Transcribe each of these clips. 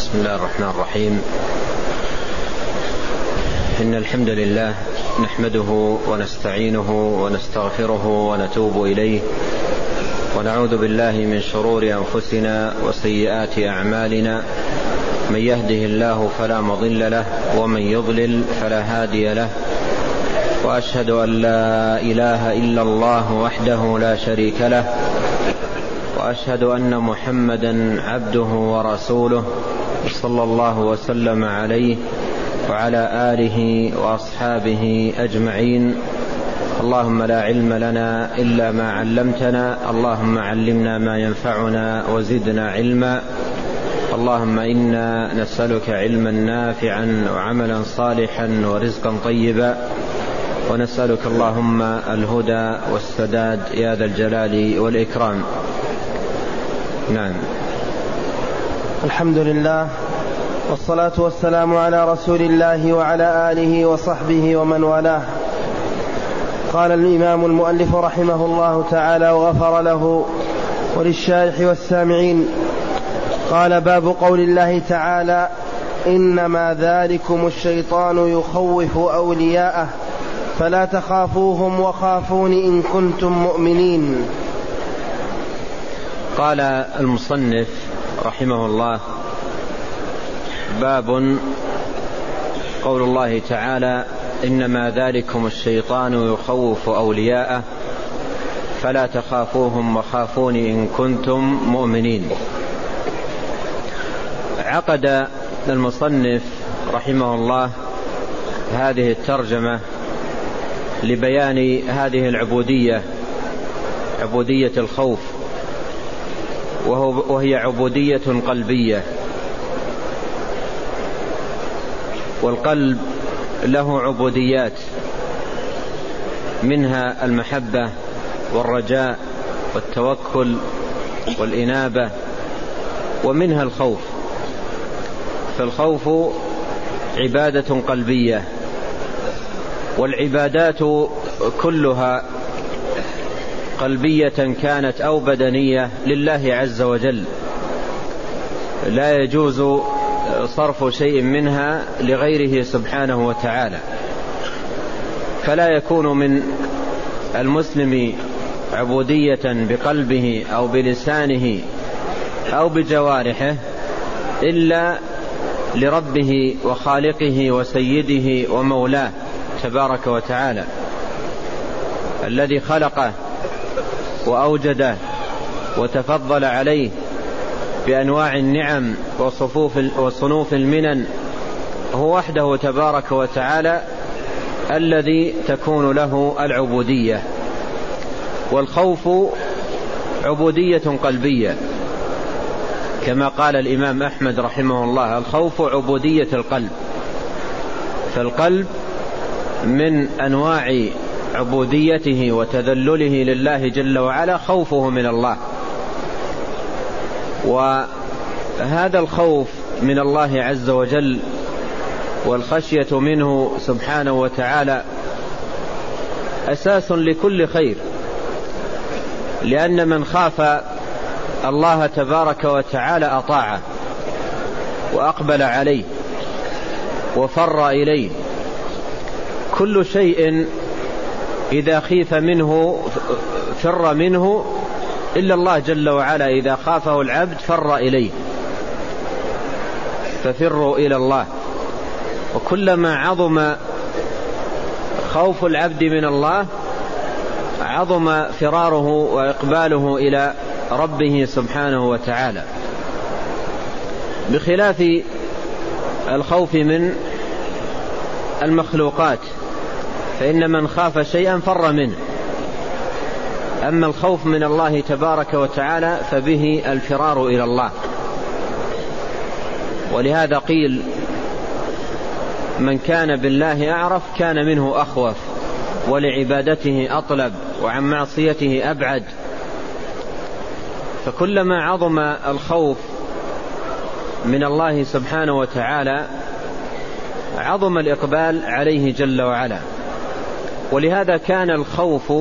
بسم الله الرحمن الرحيم. إن الحمد لله نحمده ونستعينه ونستغفره ونتوب إليه، ونعوذ بالله من شرور أنفسنا وسيئات أعمالنا. من يهده الله فلا مضل له، ومن يضلل فلا هادي له. وأشهد أن لا إله إلا الله وحده لا شريك له، وأشهد أن محمدا عبده ورسوله صلى الله وسلم عليه وعلى آله وأصحابه أجمعين. اللهم لا علم لنا إلا ما علمتنا، اللهم علمنا ما ينفعنا وزدنا علما. اللهم إنا نسألك علما نافعا وعملا صالحا ورزقا طيبا، ونسألك اللهم الهدى والسداد يا ذا الجلال والإكرام. نعم. الحمد لله، والصلاة والسلام على رسول الله وعلى آله وصحبه ومن والاه. قال الإمام المؤلف رحمه الله تعالى وغفر له وللشارح والسامعين. قال: باب قول الله تعالى: إنما ذلكم الشيطان يخوف أولياءه فلا تخافوهم وخافون إن كنتم مؤمنين. قال المصنف رحمه الله: باب قول الله تعالى: إنما ذلكم الشيطان يخوف أولياءه فلا تخافوهم وخافون إن كنتم مؤمنين. عقد المصنف رحمه الله هذه الترجمة لبيان هذه العبودية، عبودية الخوف، وهي عبودية قلبية. والقلب له عبوديات، منها المحبة والرجاء والتوكل والإنابة، ومنها الخوف. فالخوف عبادة قلبية، والعبادات كلها قلبية كانت أو بدنية لله عز وجل، لا يجوز صرف شيء منها لغيره سبحانه وتعالى. فلا يكون من المسلم عبودية بقلبه أو بلسانه أو بجوارحه إلا لربه وخالقه وسيده ومولاه تبارك وتعالى، الذي خلقه وأوجده وتفضل عليه بأنواع النعم وصنوف المنن. هو وحده تبارك وتعالى الذي تكون له العبودية. والخوف عبودية قلبية، كما قال الإمام أحمد رحمه الله: الخوف عبودية القلب. فالقلب من أنواع عبوديته وتذلله لله جل وعلا خوفه من الله. وهذا الخوف من الله عز وجل والخشية منه سبحانه وتعالى أساس لكل خير، لأن من خاف الله تبارك وتعالى أطاعه وأقبل عليه وفر إليه. كل شيء إذا خيف منه فر منه، إلا الله جل وعلا إذا خافه العبد فر إليه. ففروا إلى الله. وكلما عظم خوف العبد من الله عظم فراره وإقباله إلى ربه سبحانه وتعالى، بخلاف الخوف من المخلوقات، فإن من خاف شيئا فر منه. أما الخوف من الله تبارك وتعالى فبه الفرار إلى الله. ولهذا قيل: من كان بالله أعرف كان منه أخوف، ولعبادته أطلب، وعن معصيته أبعد. فكلما عظم الخوف من الله سبحانه وتعالى عظم الإقبال عليه جل وعلا. ولهذا كان الخوف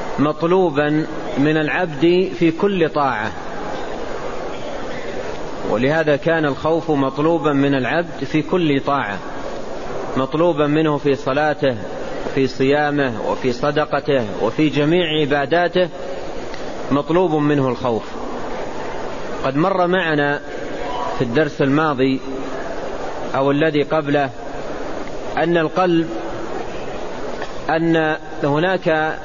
مطلوبا من العبد في كل طاعة، ولهذا كان الخوف مطلوبا من العبد في كل طاعة، مطلوبا منه في صلاته، في صيامه، وفي صدقته، وفي جميع عباداته مطلوب منه الخوف. قد مر معنا في الدرس الماضي أو الذي قبله أن القلب، أن هناك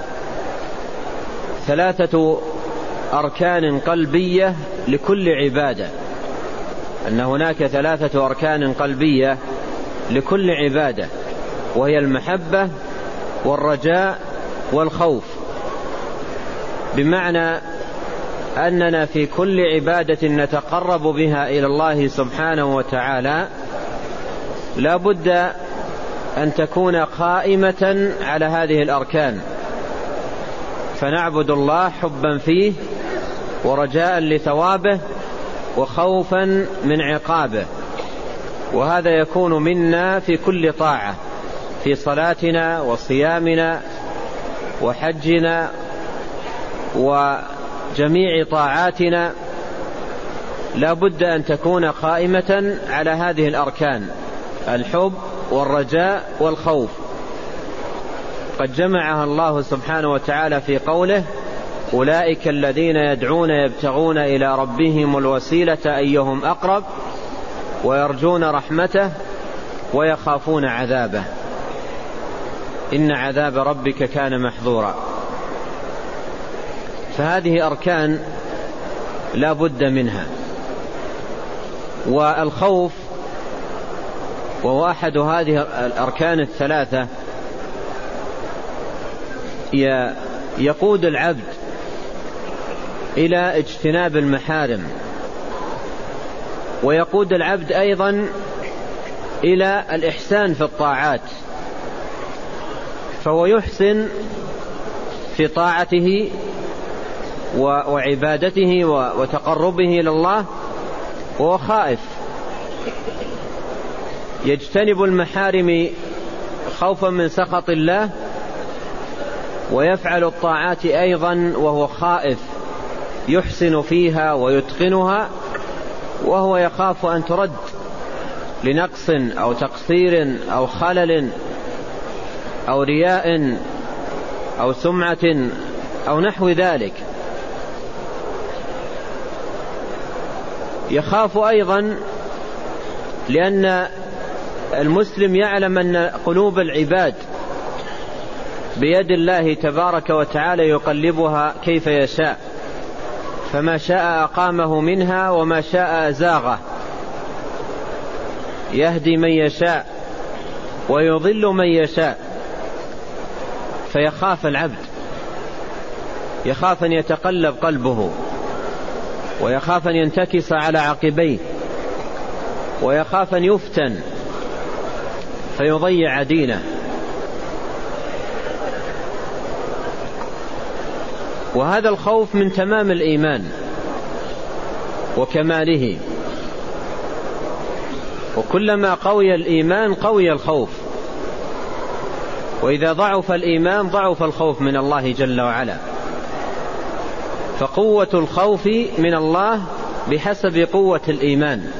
3 أركان قلبية لكل عبادة، أن هناك 3 أركان قلبية لكل عبادة، وهي المحبة والرجاء والخوف. بمعنى أننا في كل عبادة نتقرب بها إلى الله سبحانه وتعالى لا بد أن تكون قائمة على هذه الأركان، فنعبد الله حبا فيه ورجاء لثوابه وخوفا من عقابه. وهذا يكون منا في كل طاعة، في صلاتنا وصيامنا وحجنا وجميع طاعاتنا لا بد أن تكون قائمة على هذه الأركان: الحب والرجاء والخوف. قد جمعها الله سبحانه وتعالى في قوله: أولئك الذين يدعون يبتغون إلى ربهم الوسيلة أيهم أقرب ويرجون رحمته ويخافون عذابه إن عذاب ربك كان محظورا. فهذه أركان لا بد منها. والخوف وهو أحد هذه الأركان 3 يقود العبد إلى اجتناب المحارم، ويقود العبد أيضا إلى الإحسان في الطاعات، فهو يحسن في طاعته وعبادته وتقربه إلى الله وهو خائف، يجتنب المحارم خوفا من سخط الله، ويفعل الطاعات أيضا وهو خائف، يحسن فيها ويتقنها وهو يخاف أن ترد لنقص أو تقصير أو خلل أو رياء أو سمعة أو نحو ذلك. يخاف أيضا لأن المسلم يعلم أن قلوب العباد بيد الله تبارك وتعالى يقلبها كيف يشاء، فما شاء أقامه منها وما شاء أزاغه، يهدي من يشاء ويضل من يشاء. فيخاف العبد، يخاف أن يتقلب قلبه، ويخاف أن ينتكس على عقبيه، ويخاف أن يفتن فيضيع دينه. وهذا الخوف من تمام الإيمان وكماله، وكلما قوي الإيمان قوي الخوف، وإذا ضعف الإيمان ضعف الخوف من الله جل وعلا. فقوة الخوف من الله بحسب قوة الإيمان.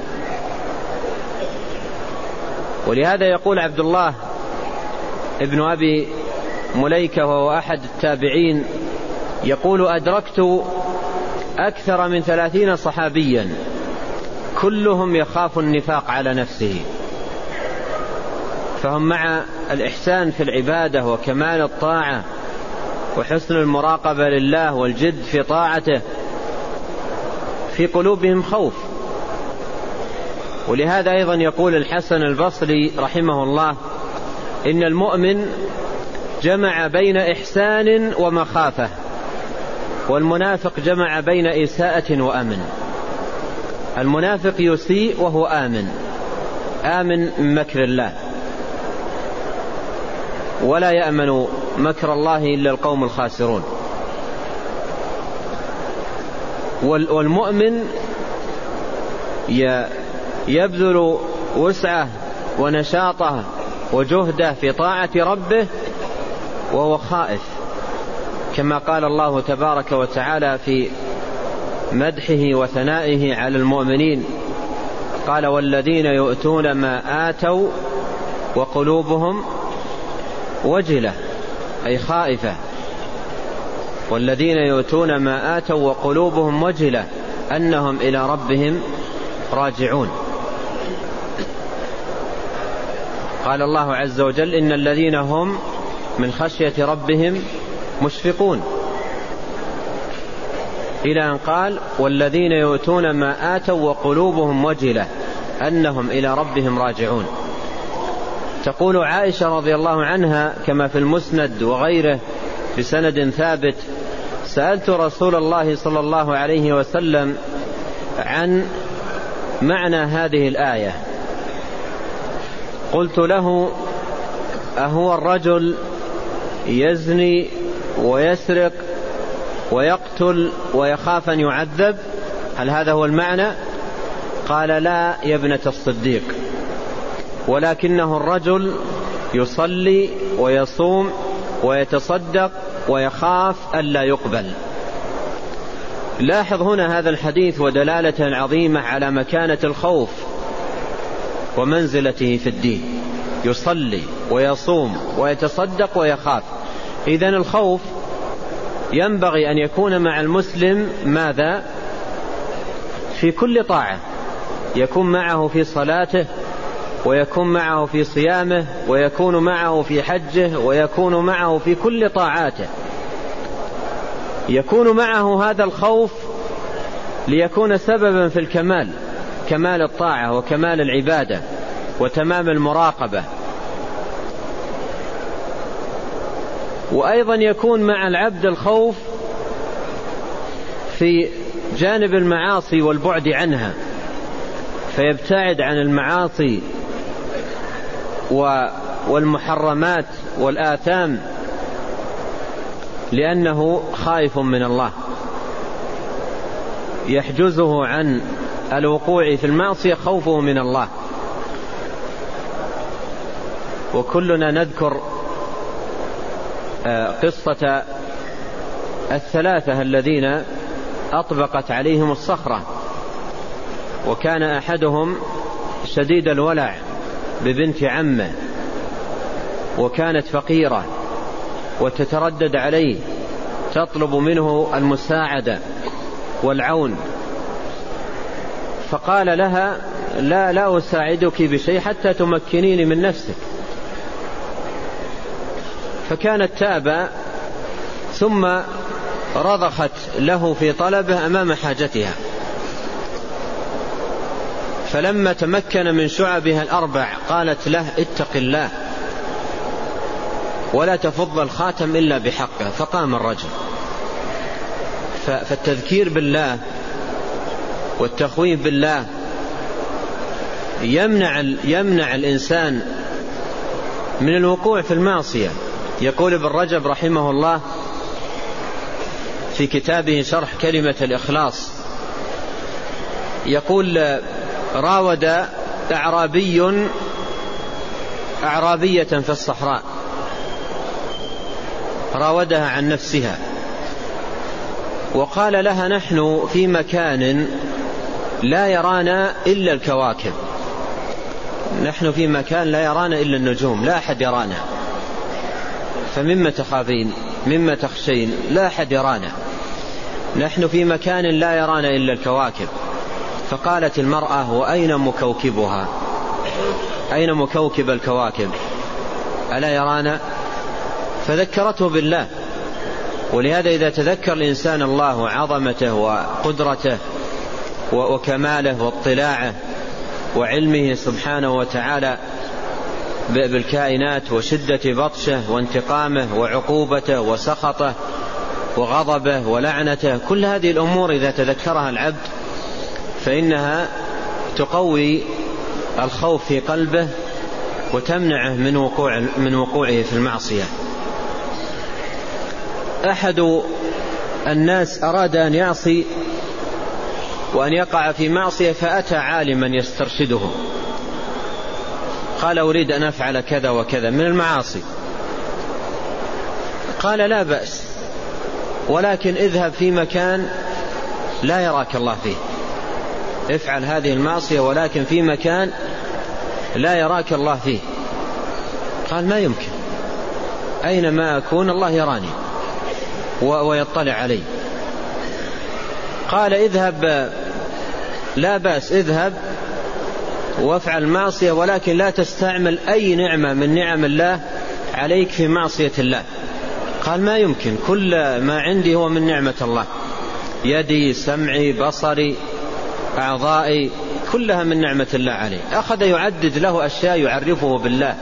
ولهذا يقول عبد الله ابن أبي مليكة وهو أحد التابعين، يقول: أدركت أكثر من 30 صحابيا كلهم يخاف النفاق على نفسه، فهم مع الإحسان في العبادة وكمال الطاعة وحسن المراقبة لله والجد في طاعته في قلوبهم خوف. ولهذا أيضا يقول الحسن البصري رحمه الله: إن المؤمن جمع بين إحسان ومخافة، والمنافق جمع بين إساءة وأمن. المنافق يسيء وهو آمن من مكر الله، ولا يأمن مكر الله إلا القوم الخاسرون. والمؤمن يبذل وسعه ونشاطه وجهده في طاعة ربه وهو خائف، كما قال الله تبارك وتعالى في مدحه وثنائه على المؤمنين: قال والذين يؤتون ما آتوا وقلوبهم وجلة أي خائفة، والذين يؤتون ما آتوا وقلوبهم وجلة أنهم إلى ربهم راجعون. قال الله عز وجل إن الذين هم من خشية ربهم مشفقون، إلى أن قال والذين يؤتون ما آتوا وقلوبهم وجلة أنهم إلى ربهم راجعون. تقول عائشة رضي الله عنها كما في المسند وغيره بسند ثابت: سألت رسول الله صلى الله عليه وسلم عن معنى هذه الآية، قلت له: أهو الرجل يزني ويسرق ويقتل ويخاف أن يعذب؟ هل هذا هو المعنى؟ قال: لا يا ابنة الصديق، ولكنه الرجل يصلي ويصوم ويتصدق ويخاف ألا يقبل. لاحظ هنا هذا الحديث ودلالة عظيمة على مكانة الخوف ومنزلته في الدين، يصلي ويصوم ويتصدق ويخاف. إذن الخوف ينبغي أن يكون مع المسلم ماذا؟ في كل طاعة، يكون معه في صلاته، ويكون معه في صيامه، ويكون معه في حجه، ويكون معه في كل طاعاته. يكون معه هذا الخوف ليكون سببا في الكمال، كمال الطاعة وكمال العبادة وتمام المراقبة. وأيضا يكون مع العبد الخوف في جانب المعاصي والبعد عنها، فيبتعد عن المعاصي والمحرمات والآثام لأنه خائف من الله، يحجزه عن الوقوع في المعصية خوفه من الله. وكلنا نذكر قصة الثلاثة الذين أطبقت عليهم الصخرة، وكان أحدهم شديد الولع ببنت عمه، وكانت فقيرة وتتردد عليه تطلب منه المساعدة والعون، فقال لها: لا أساعدك بشيء حتى تمكنيني من نفسك. فكانت تابى ثم رضخت له في طلبه أمام حاجتها، فلما تمكن من شعبها الأربع قالت له: اتق الله ولا تفض الخاتم إلا بحقه. فقام الرجل. فالتذكير بالله والتخويف بالله يمنع الإنسان من الوقوع في المعصية. يقول ابن رجب رحمه الله في كتابه شرح كلمة الإخلاص، يقول: راود أعرابية في الصحراء، راودها عن نفسها وقال لها: نحن في مكان لا يرانا إلا الكواكب، نحن في مكان لا يرانا إلا النجوم، لا أحد يرانا، فمما تخافين؟ مما تخشين؟ لا أحد يرانا، نحن في مكان لا يرانا إلا الكواكب. فقالت المرأة: وأين مكوكبها؟ أين مكوكب الكواكب؟ ألا يرانا؟ فذكرته بالله. ولهذا إذا تذكر الإنسان الله وعظمته وقدرته وكماله واطلاعه وعلمه سبحانه وتعالى بالكائنات وشدة بطشه وانتقامه وعقوبته وسخطه وغضبه ولعنته، كل هذه الأمور إذا تذكرها العبد فإنها تقوي الخوف في قلبه وتمنعه من وقوعه في المعصية. أحد الناس أراد أن يعصي وأن يقع في معصية، فأتى عالما يسترشده، قال: أريد أن أفعل كذا وكذا من المعاصي. قال: لا بأس، ولكن اذهب في مكان لا يراك الله فيه، افعل هذه المعصية ولكن في مكان لا يراك الله فيه. قال ما يمكن، أينما أكون الله يراني ويطلع علي. قال اذهب، لا بأس، اذهب وافعل معصية ولكن لا تستعمل أي نعمة من نعم الله عليك في معصية الله. قال ما يمكن، كل ما عندي هو من نعمة الله، يدي، سمعي، بصري، أعضائي، كلها من نعمة الله عليه. أخذ يعدد له أشياء يعرفه بالله،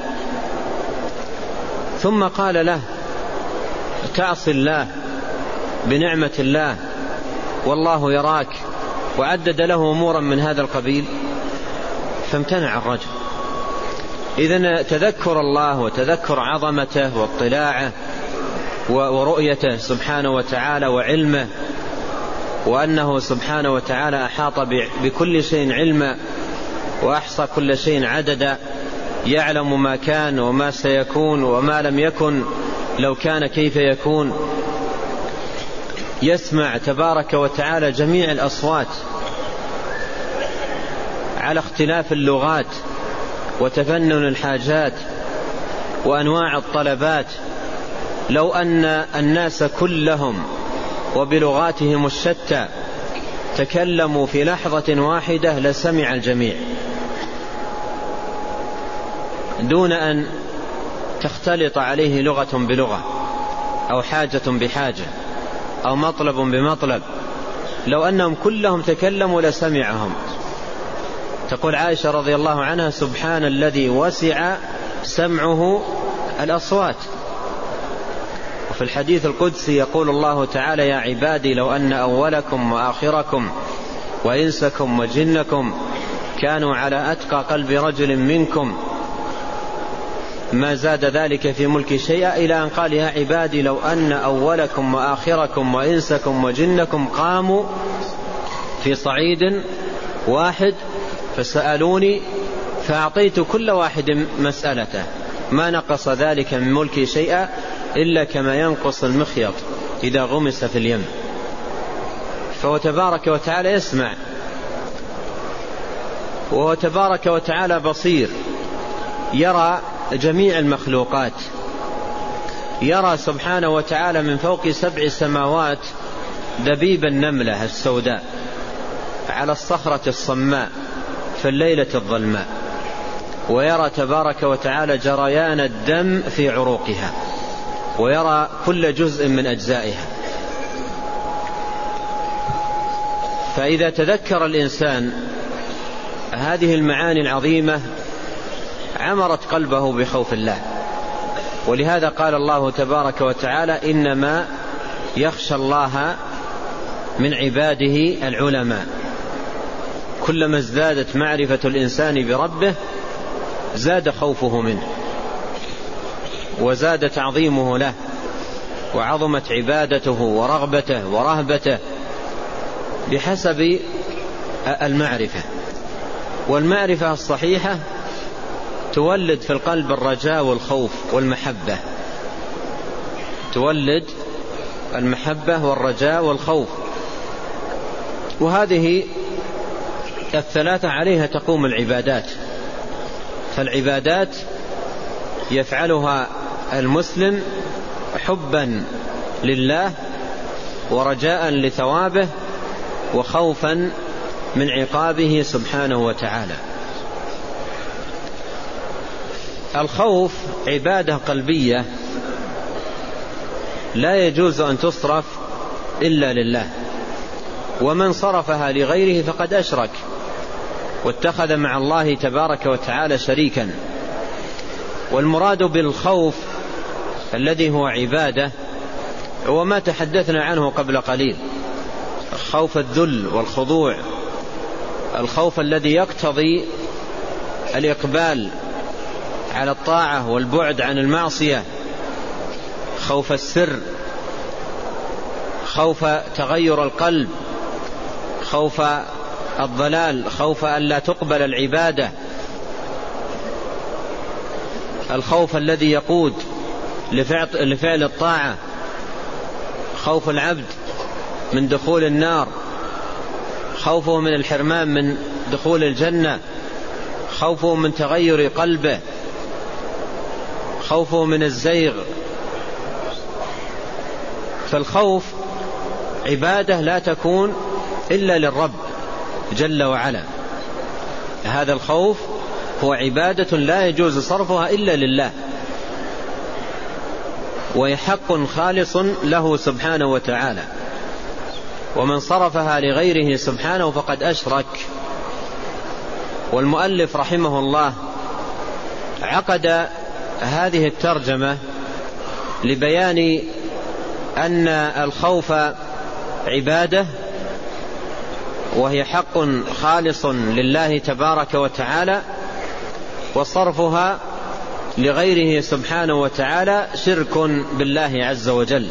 ثم قال له تعصي الله بنعمة الله والله يراك، وعدد له أمورا من هذا القبيل، فامتنع الرجل. إذن تذكر الله وتذكر عظمته واطلاعه ورؤيته سبحانه وتعالى وعلمه، وأنه سبحانه وتعالى أحاط بكل شيء علما وأحصى كل شيء عددا، يعلم ما كان وما سيكون وما لم يكن لو كان كيف يكون. يسمع تبارك وتعالى جميع الأصوات على اختلاف اللغات وتفنن الحاجات وأنواع الطلبات. لو أن الناس كلهم وبلغاتهم الشتى تكلموا في لحظة واحدة لسمع الجميع دون أن تختلط عليه لغة بلغة أو حاجة بحاجة أو مطلب بمطلب. لو أنهم كلهم تكلموا لسمعهم. تقول عائشة رضي الله عنها سبحان الذي وسع سمعه الأصوات. وفي الحديث القدسي يقول الله تعالى يا عبادي لو أن أولكم وآخركم وإنسكم وجنكم كانوا على أتقى قلب رجل منكم ما زاد ذلك في ملك شيئا، إلى أن قال يا عبادي لو أن أولكم وآخركم وإنسكم وجنكم قاموا في صعيد واحد فسألوني فأعطيت كل واحد مسألته ما نقص ذلك من ملكي شيئا إلا كما ينقص المخيط إذا غمس في اليم. فهو تبارك وتعالى يسمع، وهو تبارك وتعالى بصير، يرى جميع المخلوقات، يرى سبحانه وتعالى من فوق 7 سماوات دبيب النملة السوداء على الصخرة الصماء في الليلة الظلماء، ويرى تبارك وتعالى جريان الدم في عروقها، ويرى كل جزء من أجزائها. فإذا تذكر الإنسان هذه المعاني العظيمة عمرت قلبه بخوف الله. ولهذا قال الله تبارك وتعالى إنما يخشى الله من عباده العلماء. كلما ازدادت معرفة الإنسان بربه زاد خوفه منه وزاد تعظيمه له وعظمت عبادته ورغبته ورهبته بحسب المعرفة. والمعرفة الصحيحة تولد في القلب الرجاء والخوف والمحبة، تولد المحبة والرجاء والخوف. وهذه الثلاثة عليها تقوم العبادات. فالعبادات يفعلها المسلم حبا لله ورجاء لثوابه وخوفا من عقابه سبحانه وتعالى. الخوف عبادة قلبية لا يجوز أن تصرف إلا لله، ومن صرفها لغيره فقد أشرك واتخذ مع الله تبارك وتعالى شريكا. والمراد بالخوف الذي هو عبادة هو ما تحدثنا عنه قبل قليل، خوف الذل والخضوع، الخوف الذي يقتضي الإقبال على الطاعة والبعد عن المعصية، خوف السر، خوف تغير القلب، خوف الضلال، خوف أن لا تقبل العبادة، الخوف الذي يقود لفعل الطاعة، خوف العبد من دخول النار، خوفه من الحرمان من دخول الجنة، خوفه من تغير قلبه، خوفه من الزيغ. فالخوف عبادة لا تكون إلا للرب جل وعلا. هذا الخوف هو عبادة لا يجوز صرفها إلا لله، وهي حق خالص له سبحانه وتعالى، ومن صرفها لغيره سبحانه فقد أشرك. والمؤلف رحمه الله عقد هذه الترجمة لبيان أن الخوف عبادة، وهي حق خالص لله تبارك وتعالى، وصرفها لغيره سبحانه وتعالى شرك بالله عز وجل.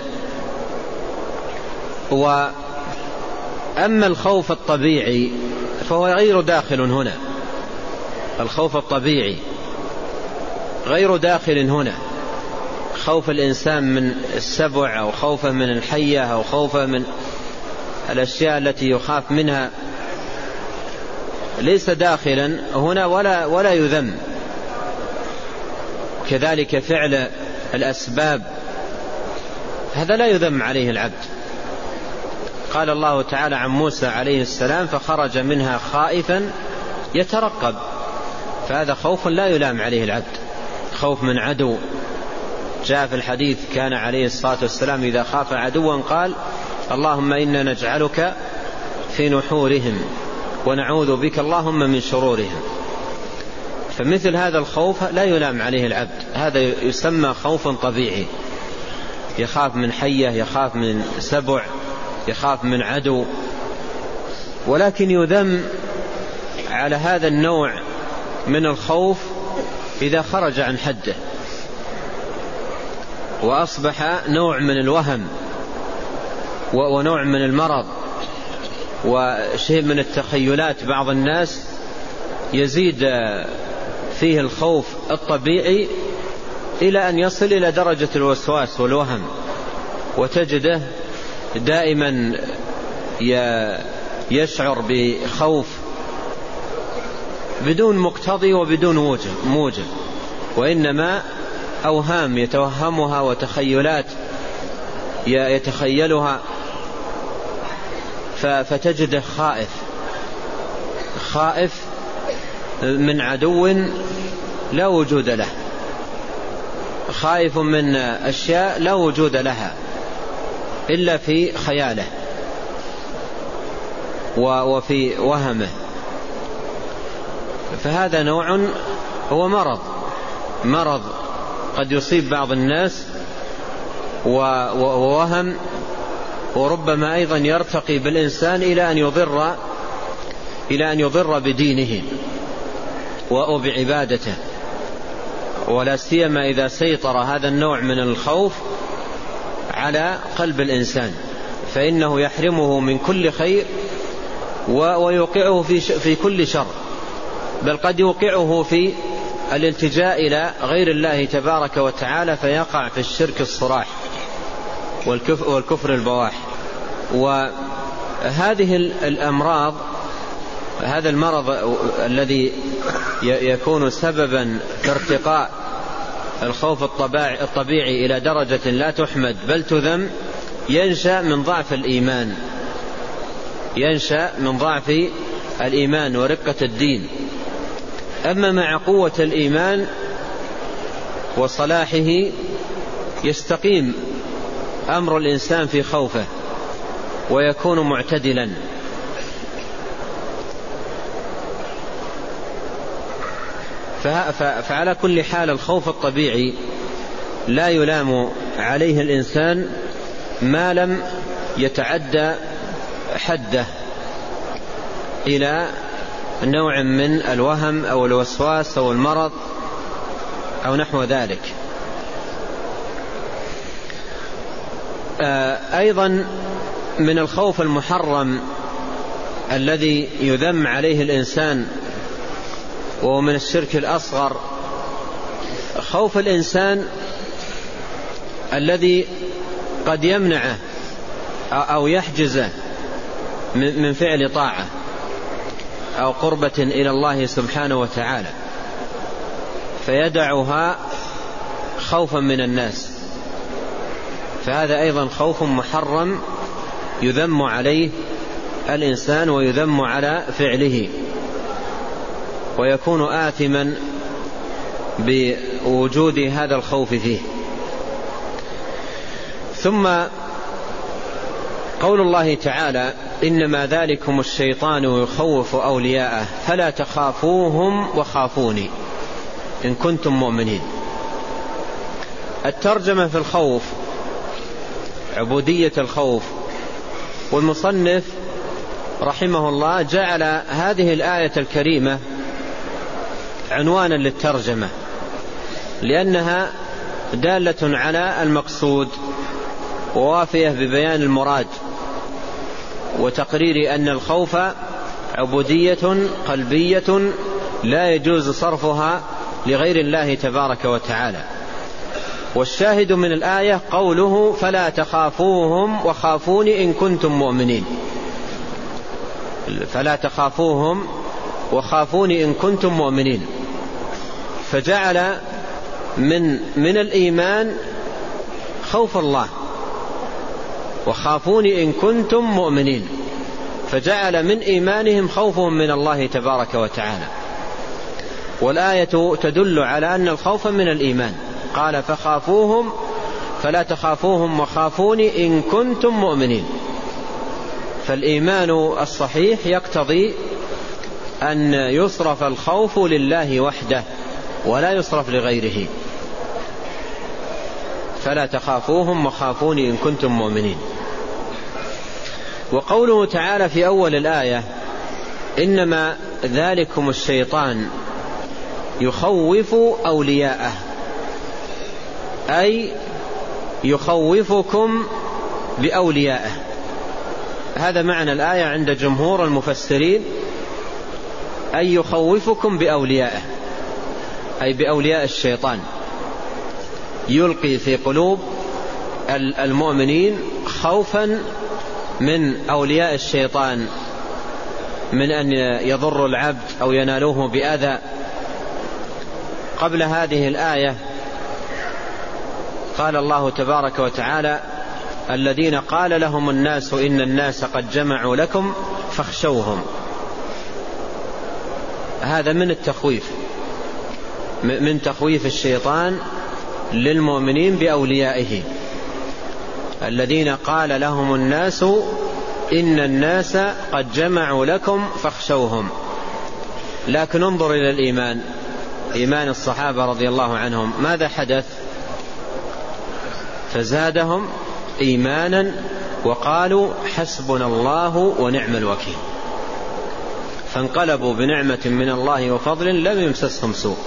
وأما الخوف الطبيعي فهو غير داخل هنا. الخوف الطبيعي غير داخل هنا. خوف الإنسان من السبع، أو خوفه من الحية، أو خوفه من الأشياء التي يخاف منها، ليس داخلا هنا ولا يذم. كذلك فعل الأسباب هذا لا يذم عليه العبد. قال الله تعالى عن موسى عليه السلام: فخرج منها خائفا يترقب. فهذا خوف لا يلام عليه العبد. خوف من عدو، جاء في الحديث كان عليه الصلاة والسلام إذا خاف عدوا قال: اللهم إنا نجعلك في نحورهم ونعوذ بك اللهم من شرورهم. فمثل هذا الخوف لا يلام عليه العبد، هذا يسمى خوف طبيعي. يخاف من حية، يخاف من سبع، يخاف من عدو. ولكن يذم على هذا النوع من الخوف إذا خرج عن حده وأصبح نوع من الوهم ونوع من المرض وشيء من التخيلات. بعض الناس يزيد فيه الخوف الطبيعي إلى أن يصل إلى درجة الوسواس والوهم، وتجده دائما يشعر بخوف بدون مقتضي وبدون موجب، وإنما أوهام يتوهمها وتخيلات يتخيلها. فتجده خائف من عدو لا وجود له، خائف من أشياء لا وجود لها إلا في خياله وفي وهمه. فهذا نوع هو مرض قد يصيب بعض الناس، ووهم، وربما أيضا يرتقي بالإنسان إلى أن يضر بدينه وبعبادته. ولا سيما إذا سيطر هذا النوع من الخوف على قلب الإنسان، فإنه يحرمه من كل خير ويوقعه في كل شر، بل قد يوقعه في الالتجاء إلى غير الله تبارك وتعالى، فيقع في الشرك الصراح والكفر البواح. وهذه الأمراض، هذا المرض الذي يكون سببا في ارتقاء الخوف الطبيعي إلى درجة لا تحمد بل تذم، ينشأ من ضعف الإيمان ورقة الدين. أما مع قوة الإيمان وصلاحه يستقيم أمر الإنسان في خوفه ويكون معتدلا. فعلى كل حال الخوف الطبيعي لا يلام عليه الإنسان ما لم يتعدى حده إلى نوع من الوهم أو الوسواس أو المرض أو نحو ذلك. أيضا من الخوف المحرم الذي يذم عليه الإنسان وهو من الشرك الأصغر، خوف الإنسان الذي قد يمنعه أو يحجزه من فعل طاعة. أو قربة إلى الله سبحانه وتعالى فيدعها خوفا من الناس، فهذا أيضا خوف محرم يذم عليه الإنسان ويذم على فعله، ويكون آثما بوجود هذا الخوف فيه. ثم قول الله تعالى: إنما ذلكم الشيطان يخوف أولياءه فلا تخافوهم وخافوني إن كنتم مؤمنين. الترجمة في الخوف عبودية الخوف، والمصنف رحمه الله جعل هذه الآية الكريمة عنوانا للترجمة، لأنها دالة على المقصود ووافية ببيان المراد وتقرير أن الخوف عبودية قلبية لا يجوز صرفها لغير الله تبارك وتعالى. والشاهد من الآية قوله: فلا تخافوهم وخافوني إن كنتم مؤمنين. فلا تخافوهم وخافوني إن كنتم مؤمنين، فجعل من الإيمان خوف الله، وخافوني إن كنتم مؤمنين، فجعل من إيمانهم خوفهم من الله تبارك وتعالى. والآية تدل على أن الخوف من الإيمان، قال: فخافوهم فلا تخافوهم وخافوني إن كنتم مؤمنين. فالإيمان الصحيح يقتضي أن يصرف الخوف لله وحده ولا يصرف لغيره. فلا تخافوهم وخافوني إن كنتم مؤمنين. وقوله تعالى في أول الآية: إنما ذلكم الشيطان يخوف أولياءه، أي يخوفكم بأوليائه. هذا معنى الآية عند جمهور المفسرين، أي يخوفكم بأوليائه، أي بأولياء الشيطان، يلقي في قلوب المؤمنين خوفا من أولياء الشيطان من أن يضروا العبد أو ينالوه بأذى. قبل هذه الآية قال الله تبارك وتعالى: الذين قال لهم الناس إن الناس قد جمعوا لكم فاخشوهم. هذا من التخويف، من تخويف الشيطان للمؤمنين بأوليائه. الذين قال لهم الناس إن الناس قد جمعوا لكم فاخشوهم. لكن انظر إلى الإيمان، إيمان الصحابة رضي الله عنهم، ماذا حدث؟ فزادهم إيمانا وقالوا حسبنا الله ونعم الوكيل، فانقلبوا بنعمة من الله وفضل لم يمسسهم سوء.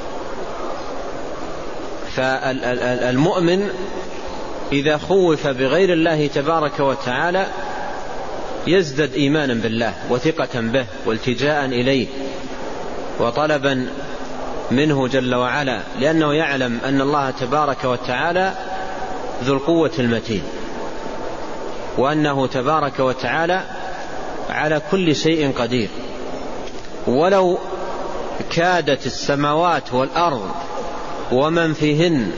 فالمؤمن إذا خوف بغير الله تبارك وتعالى يزداد إيمانا بالله وثقة به والتجاء إليه وطلبا منه جل وعلا، لأنه يعلم أن الله تبارك وتعالى ذو القوة المتين، وأنه تبارك وتعالى على كل شيء قدير. ولو كادت السماوات والأرض ومن فيهن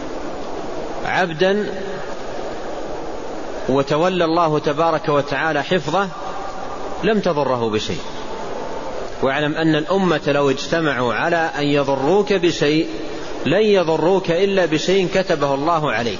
عبدا وتولى الله تبارك وتعالى حفظه لم تضره بشيء. واعلم أن الأمة لو اجتمعوا على أن يضروك بشيء لن يضروك إلا بشيء كتبه الله عليك.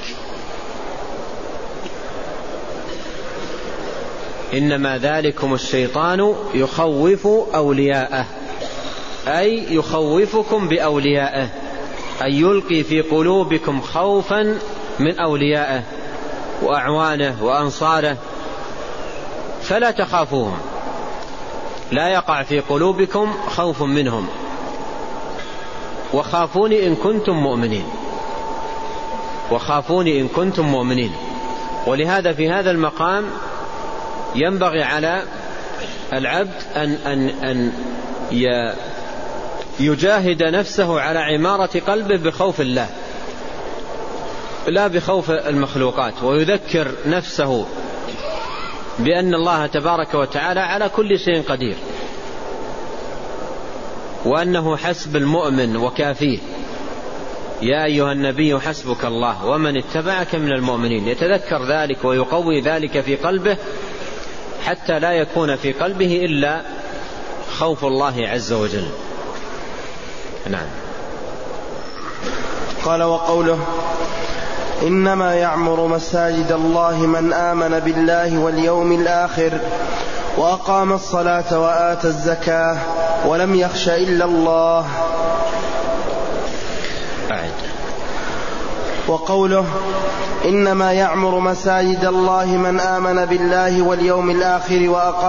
إنما ذلكم الشيطان يخوف أولياءه، أي يخوفكم بأوليائه، أي يلقي في قلوبكم خوفا من أوليائه وأعوانه وأنصاره. فلا تخافوهم، لا يقع في قلوبكم خوف منهم، وخافوني إن كنتم مؤمنين، وخافوني إن كنتم مؤمنين. ولهذا في هذا المقام ينبغي على العبد أن يجاهد نفسه على عمارة قلبه بخوف الله لا بخوف المخلوقات، ويذكر نفسه بأن الله تبارك وتعالى على كل شيء قدير، وأنه حسب المؤمن وكافيه. يا أيها النبي حسبك الله ومن اتبعك من المؤمنين. يتذكر ذلك ويقوي ذلك في قلبه حتى لا يكون في قلبه إلا خوف الله عز وجل. نعم. قال: وقوله: إنما يعمر مساجد الله من آمن بالله واليوم الآخر وأقام الصلاة وآتى الزكاة ولم يخش إلا الله. وقوله: إنما يعمر مساجد الله من آمن بالله واليوم الآخر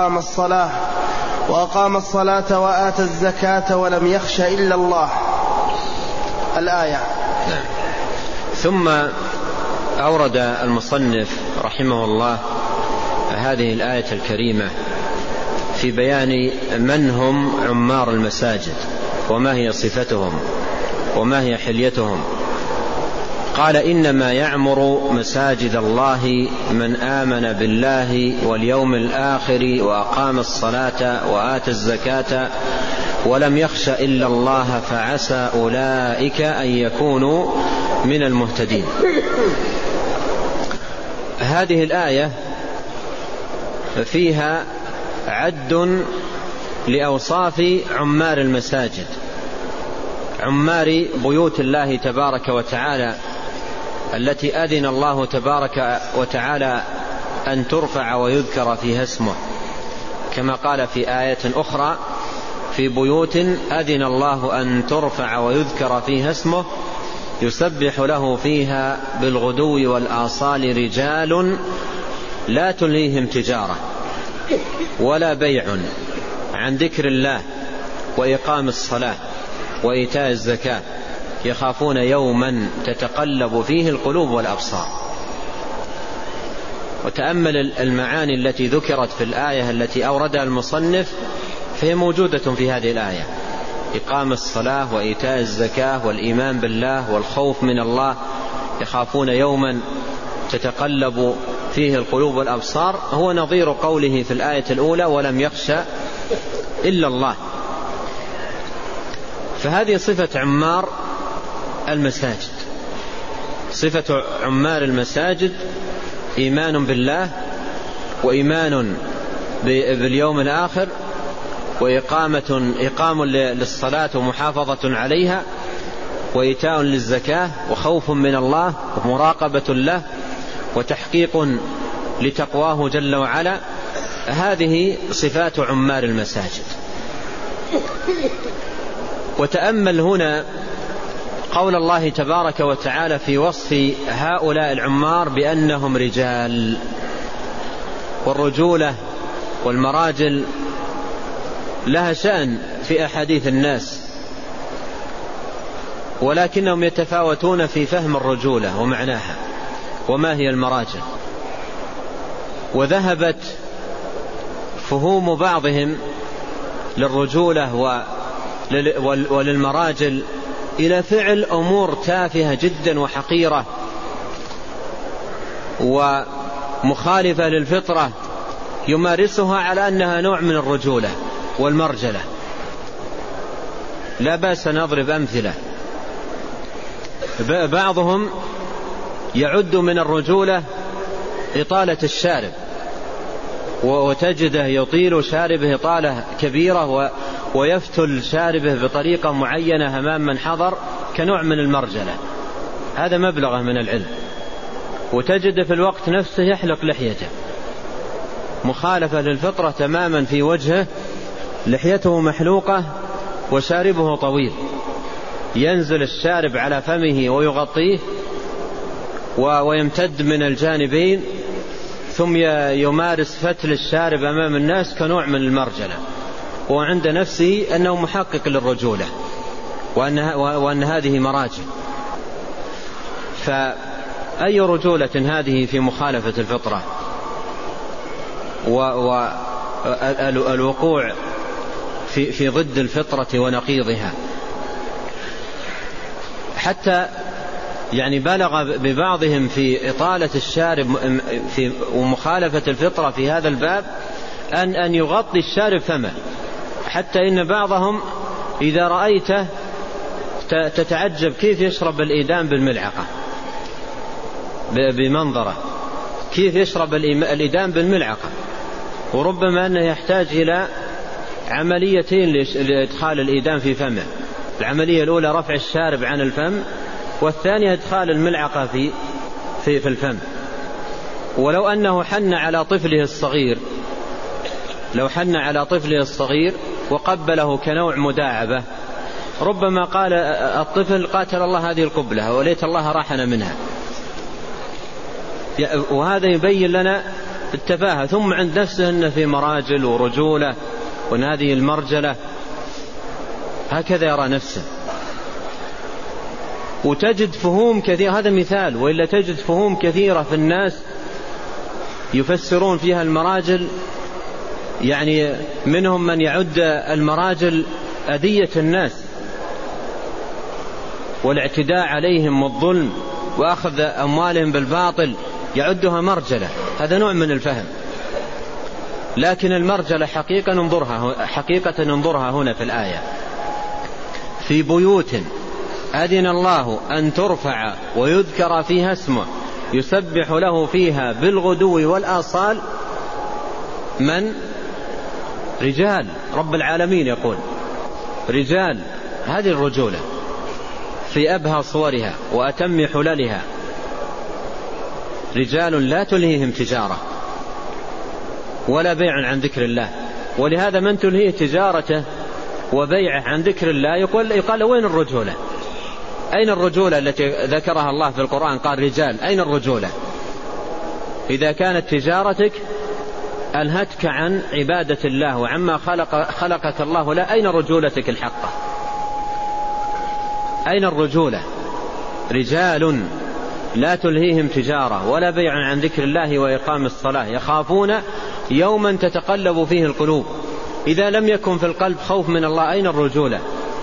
وأقام الصلاة وآتى الزكاة ولم يخش إلا الله. الآية. ثم أورد المصنف رحمه الله هذه الآية الكريمة في بيان من هم عمار المساجد وما هي صفتهم وما هي حليتهم. قال: إنما يعمر مساجد الله من آمن بالله واليوم الآخر وأقام الصلاة وآتى الزكاة ولم يخش إلا الله فعسى أولئك أن يكونوا من المهتدين. هذه الآية فيها عد لأوصاف عمار المساجد، عمار بيوت الله تبارك وتعالى التي أذن الله تبارك وتعالى أن ترفع ويذكر فيها اسمه، كما قال في آية أخرى: في بيوت أذن الله أن ترفع ويذكر فيها اسمه يسبح له فيها بالغدو والآصال رجال لا تلهيهم تجارة ولا بيع عن ذكر الله وإقام الصلاة وإيتاء الزكاة يخافون يوما تتقلب فيه القلوب والأبصار. وتأمل المعاني التي ذكرت في الآية التي أوردها المصنف، فهي موجودة في هذه الآية: إقام الصلاة وإيتاء الزكاة والإيمان بالله والخوف من الله، يخافون يوما تتقلب فيه القلوب والأبصار. هو نظير قوله في الآية الأولى: ولم يخشى إلا الله. فهذه صفة عمار المساجد. صفة عمار المساجد إيمان بالله وإيمان باليوم الآخر وإقام للصلاة ومحافظة عليها وإيتاء للزكاة وخوف من الله ومراقبة له وتحقيق لتقواه جل وعلا. هذه صفات عمار المساجد. وتأمل هنا قول الله تبارك وتعالى في وصف هؤلاء العمار بأنهم رجال. والرجولة والمراجل لها شأن في أحاديث الناس، ولكنهم يتفاوتون في فهم الرجولة ومعناها وما هي المراجل. وذهبت فهوم بعضهم للرجولة وللمراجل إلى فعل أمور تافهة جدا وحقيرة ومخالفة للفطرة، يمارسها على أنها نوع من الرجولة والمرجلة. لا بأس نضرب أمثلة. بعضهم يعد من الرجولة إطالة الشارب، وتجده يطيل شاربه إطالة كبيرة ويفتل شاربه بطريقة معينة أمام من حضر كنوع من المرجلة. هذا مبلغه من العلم. وتجد في الوقت نفسه يحلق لحيته، مخالفة للفطرة تماما في وجهه، لحيته محلوقة وشاربه طويل، ينزل الشارب على فمه ويغطيه ويمتد من الجانبين، ثم يمارس فتل الشارب أمام الناس كنوع من المرجلة، وعند نفسه أنه محقق للرجولة وأن هذه مراجل. فأي رجولة هذه في مخالفة الفطرة والوقوع في ضد الفطرة ونقيضها. حتى يعني بلغ ببعضهم في إطالة الشارب في ومخالفة الفطرة في هذا الباب أن يغطي الشارب فمه، حتى إن بعضهم إذا رأيته تتعجب كيف يشرب الإيدام بالملعقة، بمنظره كيف يشرب الإيدام بالملعقة، وربما أنه يحتاج إلى عمليتين لإدخال الإيدام في فمه. العملية الأولى رفع الشارب عن الفم، والثانية إدخال الملعقة في الفم. ولو أنه حن على طفله الصغير، لو حن على طفله الصغير وقبله كنوع مداعبة، ربما قال الطفل قاتل الله هذه القبلة وليت الله راحنا منها. وهذا يبين لنا التفاهة. ثم عند نفسه أنه في مراجل ورجولة، وأن هذه المرجلة، هكذا يرى نفسه. وتجد فهوم كثيرة، هذا مثال، وإلا تجد فهوم كثيرة في الناس يفسرون فيها المراجل، يعني منهم من يعد المراجل أذية الناس والاعتداء عليهم والظلم وأخذ أموالهم بالباطل، يعدها مرجلة. هذا نوع من الفهم. لكن المرجلة حقيقة ننظرها هنا في الآية: في بيوت أذن الله أن ترفع ويذكر فيها اسمه يسبح له فيها بالغدو والآصال. من؟ رجال. رب العالمين يقول رجال. هذه الرجولة في أبهى صورها وأتم حللها. رجال لا تلهيهم تجارة ولا بيع عن ذكر الله. ولهذا من تلهيه تجارته وبيعه عن ذكر الله يقال وين الرجولة؟ أين الرجولة التي ذكرها الله في القرآن؟ قال رجال. أين الرجولة؟ إذا كانت تجارتك ألهتك عن عبادة الله وعما خلقك الله لا، أين رجولتك الحقة؟ أين الرجولة؟ رجال لا تلهيهم تجارة ولا بيع عن ذكر الله وإقام الصلاة يخافون يوما تتقلب فيه القلوب. إذا لم يكن في القلب خوف من الله، أين الرجولة؟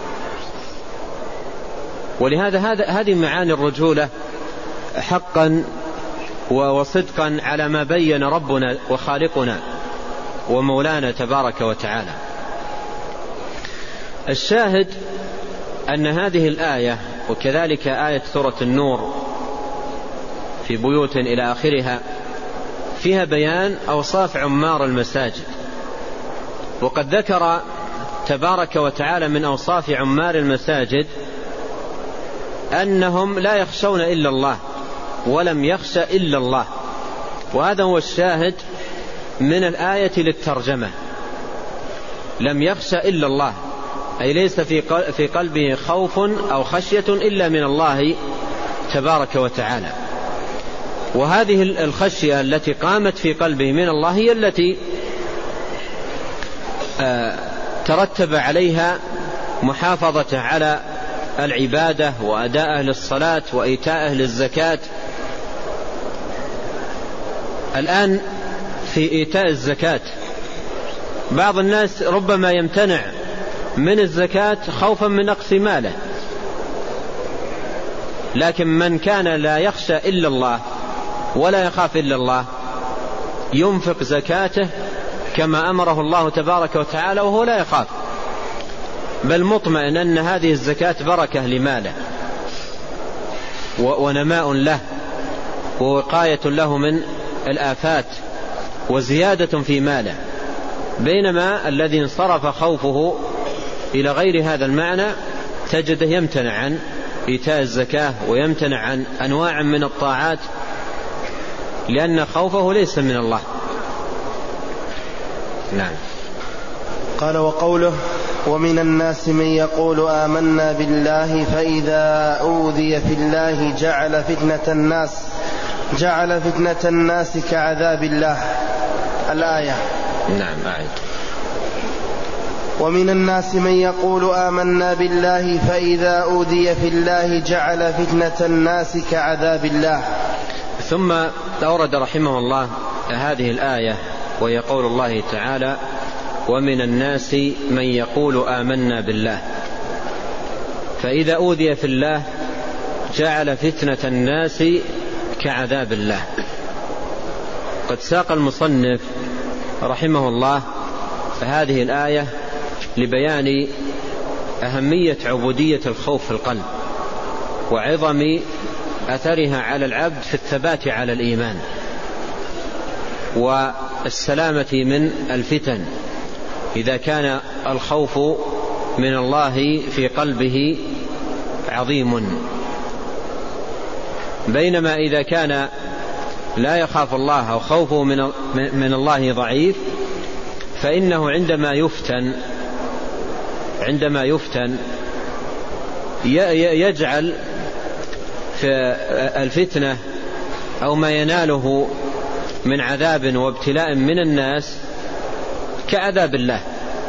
ولهذا هذه معاني الرجولة حقا وصدقا على ما بين ربنا وخالقنا ومولانا تبارك وتعالى. الشاهد أن هذه الآية وكذلك آية سورة النور في بيوت إلى آخرها فيها بيان أوصاف عمار المساجد. وقد ذكر تبارك وتعالى من أوصاف عمار المساجد أنهم لا يخشون إلا الله ولم يخش إلا الله. وهذا هو الشاهد من الآية للترجمة. لم يخش إلا الله، أي ليس في قلبه خوف أو خشية إلا من الله تبارك وتعالى. وهذه الخشية التي قامت في قلبه من الله هي التي ترتب عليها محافظة على العبادة وأداءه للصلاة وإيتاءه للزكاة. الآن في إيتاء الزكاة بعض الناس ربما يمتنع من الزكاة خوفا من نقص ماله، لكن من كان لا يخشى إلا الله ولا يخاف إلا الله ينفق زكاته كما أمره الله تبارك وتعالى وهو لا يخاف، بل مطمئن أن هذه الزكاة بركة لماله ونماء له ووقاية له من الآفات وزيادة في ماله. بينما الذي انصرف خوفه إلى غير هذا المعنى تجده يمتنع عن إيتاء الزكاة ويمتنع عن أنواع من الطاعات لأن خوفه ليس من الله. نعم. قال: وقوله: ومن الناس من يقول آمنا بالله فإذا أوذي في الله جعل فتنة الناس كعذاب الله. الآية. نعم. أعد. ومن الناس من يقول آمنا بالله فإذا أوذي في الله جعل فتنة الناس كعذاب الله. ثم أورد رحمه الله هذه الآية وهي قول الله تعالى: ومن الناس من يقول آمنا بالله فإذا أوذي في الله جعل فتنة الناس كعذاب الله. قد ساق المصنف رحمه الله هذه الآية لبيان أهمية عبودية الخوف في القلب وعظم أثرها على العبد في الثبات على الإيمان والسلامة من الفتن إذا كان الخوف من الله في قلبه عظيم. بينما إذا كان لا يخاف الله أو خوفه من الله ضعيف فإنه عندما يفتن يجعل في الفتنة أو ما يناله من عذاب وابتلاء من الناس كعذاب الله.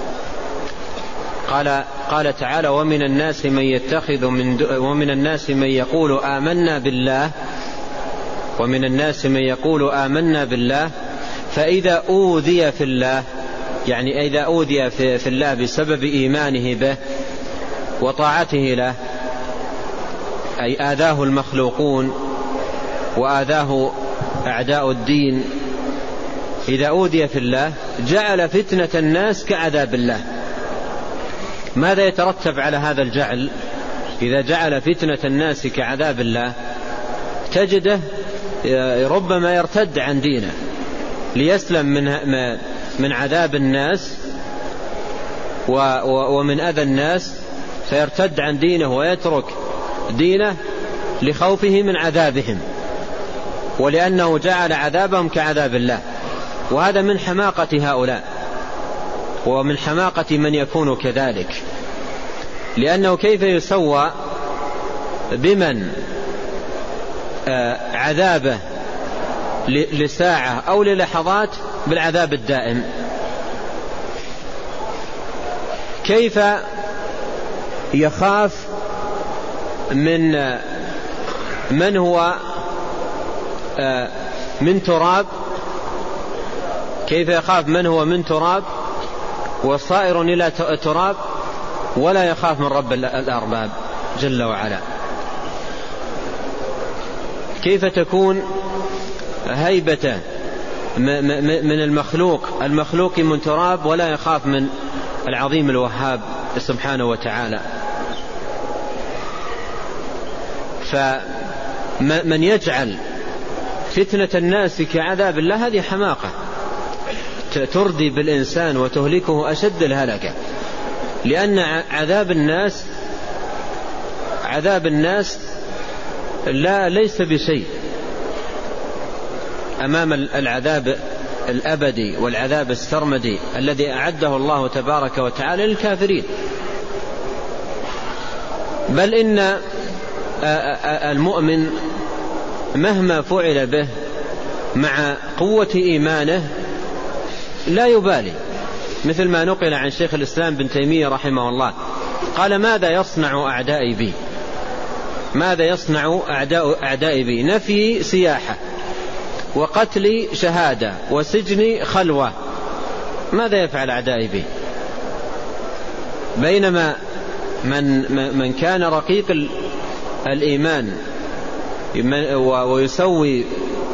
قال تعالى: ومن الناس من يقول آمنا بالله فإذا أوذي في الله، يعني إذا أوذي في الله بسبب إيمانه به وطاعته له، أي آذاه المخلوقون وآذاه أعداء الدين، إذا أوذي في الله جعل فتنة الناس كعذاب الله. ماذا يترتب على هذا الجعل؟ إذا جعل فتنة الناس كعذاب الله تجده ربما يرتد عن دينه ليسلم من عذاب الناس ومن أذى الناس، فيرتد عن دينه ويترك دينه لخوفه من عذابهم، ولأنه جعل عذابهم كعذاب الله. وهذا من حماقة هؤلاء ومن حماقة من يكون كذلك، لأنه كيف يسوى بمن عذابه لساعة أو للحظات بالعذاب الدائم؟ كيف يخاف من هو من تراب، كيف يخاف من هو من تراب وصائر إلى تراب، ولا يخاف من رب الأرباب جل وعلا؟ كيف تكون هيبته من المخلوق من تراب ولا يخاف من العظيم الوهاب سبحانه وتعالى؟ فمن يجعل فتنة الناس كعذاب الله هذه حماقة تردي بالإنسان وتهلكه أشد الهلكة، لأن عذاب الناس ليس بشيء أمام العذاب الأبدي والعذاب السرمدي الذي أعده الله تبارك وتعالى للكافرين. بل إن المؤمن مهما فعل به مع قوة إيمانه لا يبالي، مثل ما نقل عن شيخ الإسلام بن تيمية رحمه الله قال: ماذا يصنع أعدائي بي؟ ماذا يصنع أعدائي بي؟ نفي سياحة، وقتلي شهادة، وسجني خلوة، ماذا يفعل أعدائي بي؟ بينما من كان رقيق الإيمان ويسوي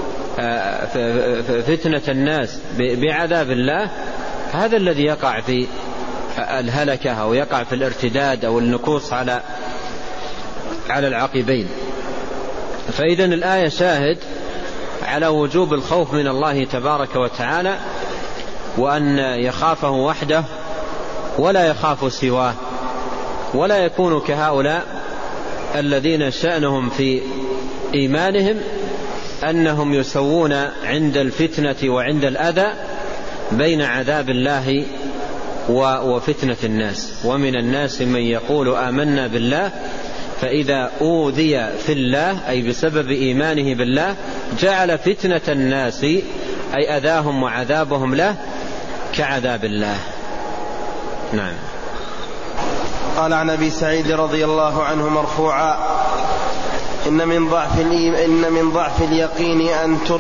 فتنة الناس بعذاب الله، هذا الذي يقع في الهلكة أو يقع في الارتداد أو النكوص على العقبين. فإذا الآية شاهد على وجوب الخوف من الله تبارك وتعالى، وأن يخافه وحده ولا يخاف سواه، ولا يكون كهؤلاء الذين شأنهم في إيمانهم أنهم يسوون عند الفتنة وعند الأذى بين عذاب الله وفتنة الناس. ومن الناس من يقول آمنا بالله فإذا أوذي في الله، أي بسبب إيمانه بالله، جعل فتنة الناس، أي أذاهم وعذابهم له، كعذاب الله. نعم. قال عن أبي سعيد رضي الله عنه مرفوعا: إن من ضعف اليقين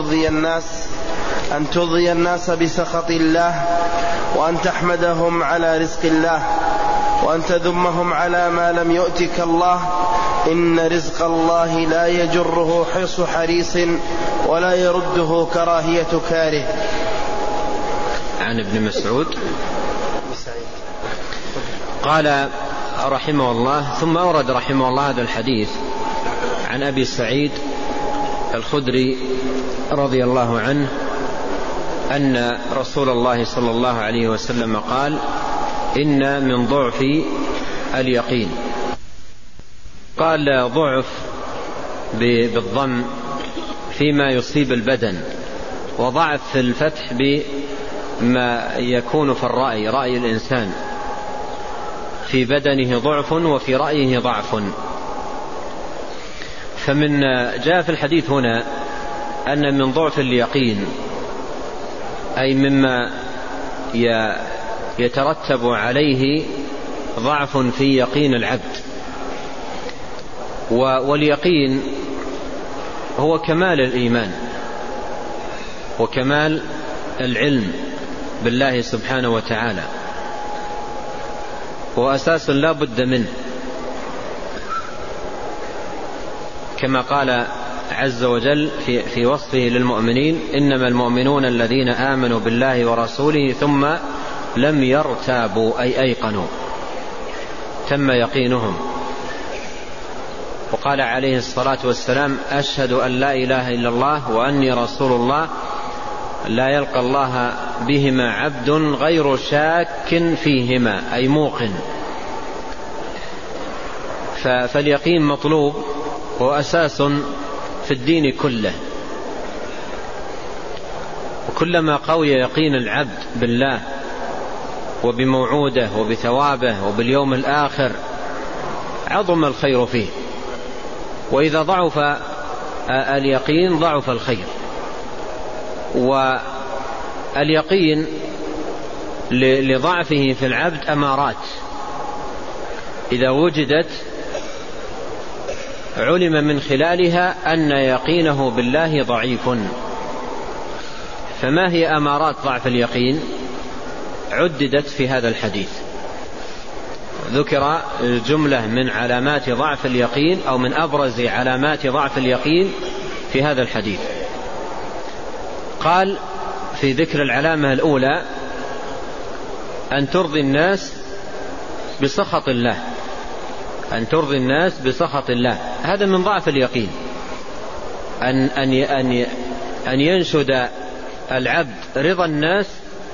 أن ترضي الناس بسخط الله، وأن تحمدهم على رزق الله، وأن تذمهم على ما لم يؤتك الله. إن رزق الله لا يجره حرص حريص ولا يرده كراهية كاره. عن ابن مسعود قال: رحمه الله ثم أورد رحمه الله هذا الحديث عن أبي سعيد الخدري رضي الله عنه أن رسول الله صلى الله عليه وسلم قال: إن من ضعف اليقين. قال ضعف بالضم فيما يصيب البدن، وضعف في الفتح بما يكون في الرأي، رأي الإنسان في بدنه ضعف وفي رأيه ضعف. فمن جاء في الحديث هنا أن من ضعف اليقين أي مما يترتب عليه ضعف في يقين العبد. واليقين هو كمال الإيمان وكمال العلم بالله سبحانه وتعالى، وأساس لا بد منه، كما قال عز وجل في وصفه للمؤمنين: إنما المؤمنون الذين آمنوا بالله ورسوله ثم لم يرتابوا أي أيقنوا، تم يقينهم. وقال عليه الصلاة والسلام: أشهد أن لا إله إلا الله وأني رسول الله، لا يلقى الله بهما عبد غير شاك فيهما أي موقن. فاليقين مطلوب وأساس في الدين كله، وكلما قوي يقين العبد بالله وبموعوده وبثوابه وباليوم الآخر عظم الخير فيه، وإذا ضعف اليقين ضعف الخير. واليقين لضعفه في العبد أمارات إذا وجدت علم من خلالها أن يقينه بالله ضعيف. فما هي أمارات ضعف اليقين؟ عددت في هذا الحديث، ذكر جملة من علامات ضعف اليقين أو من أبرز علامات ضعف اليقين في هذا الحديث. قال في ذكر العلامة الأولى: أن ترضي الناس بسخط الله، أن ترضي الناس بسخط الله. هذا من ضعف اليقين، أن ينشد العبد رضا الناس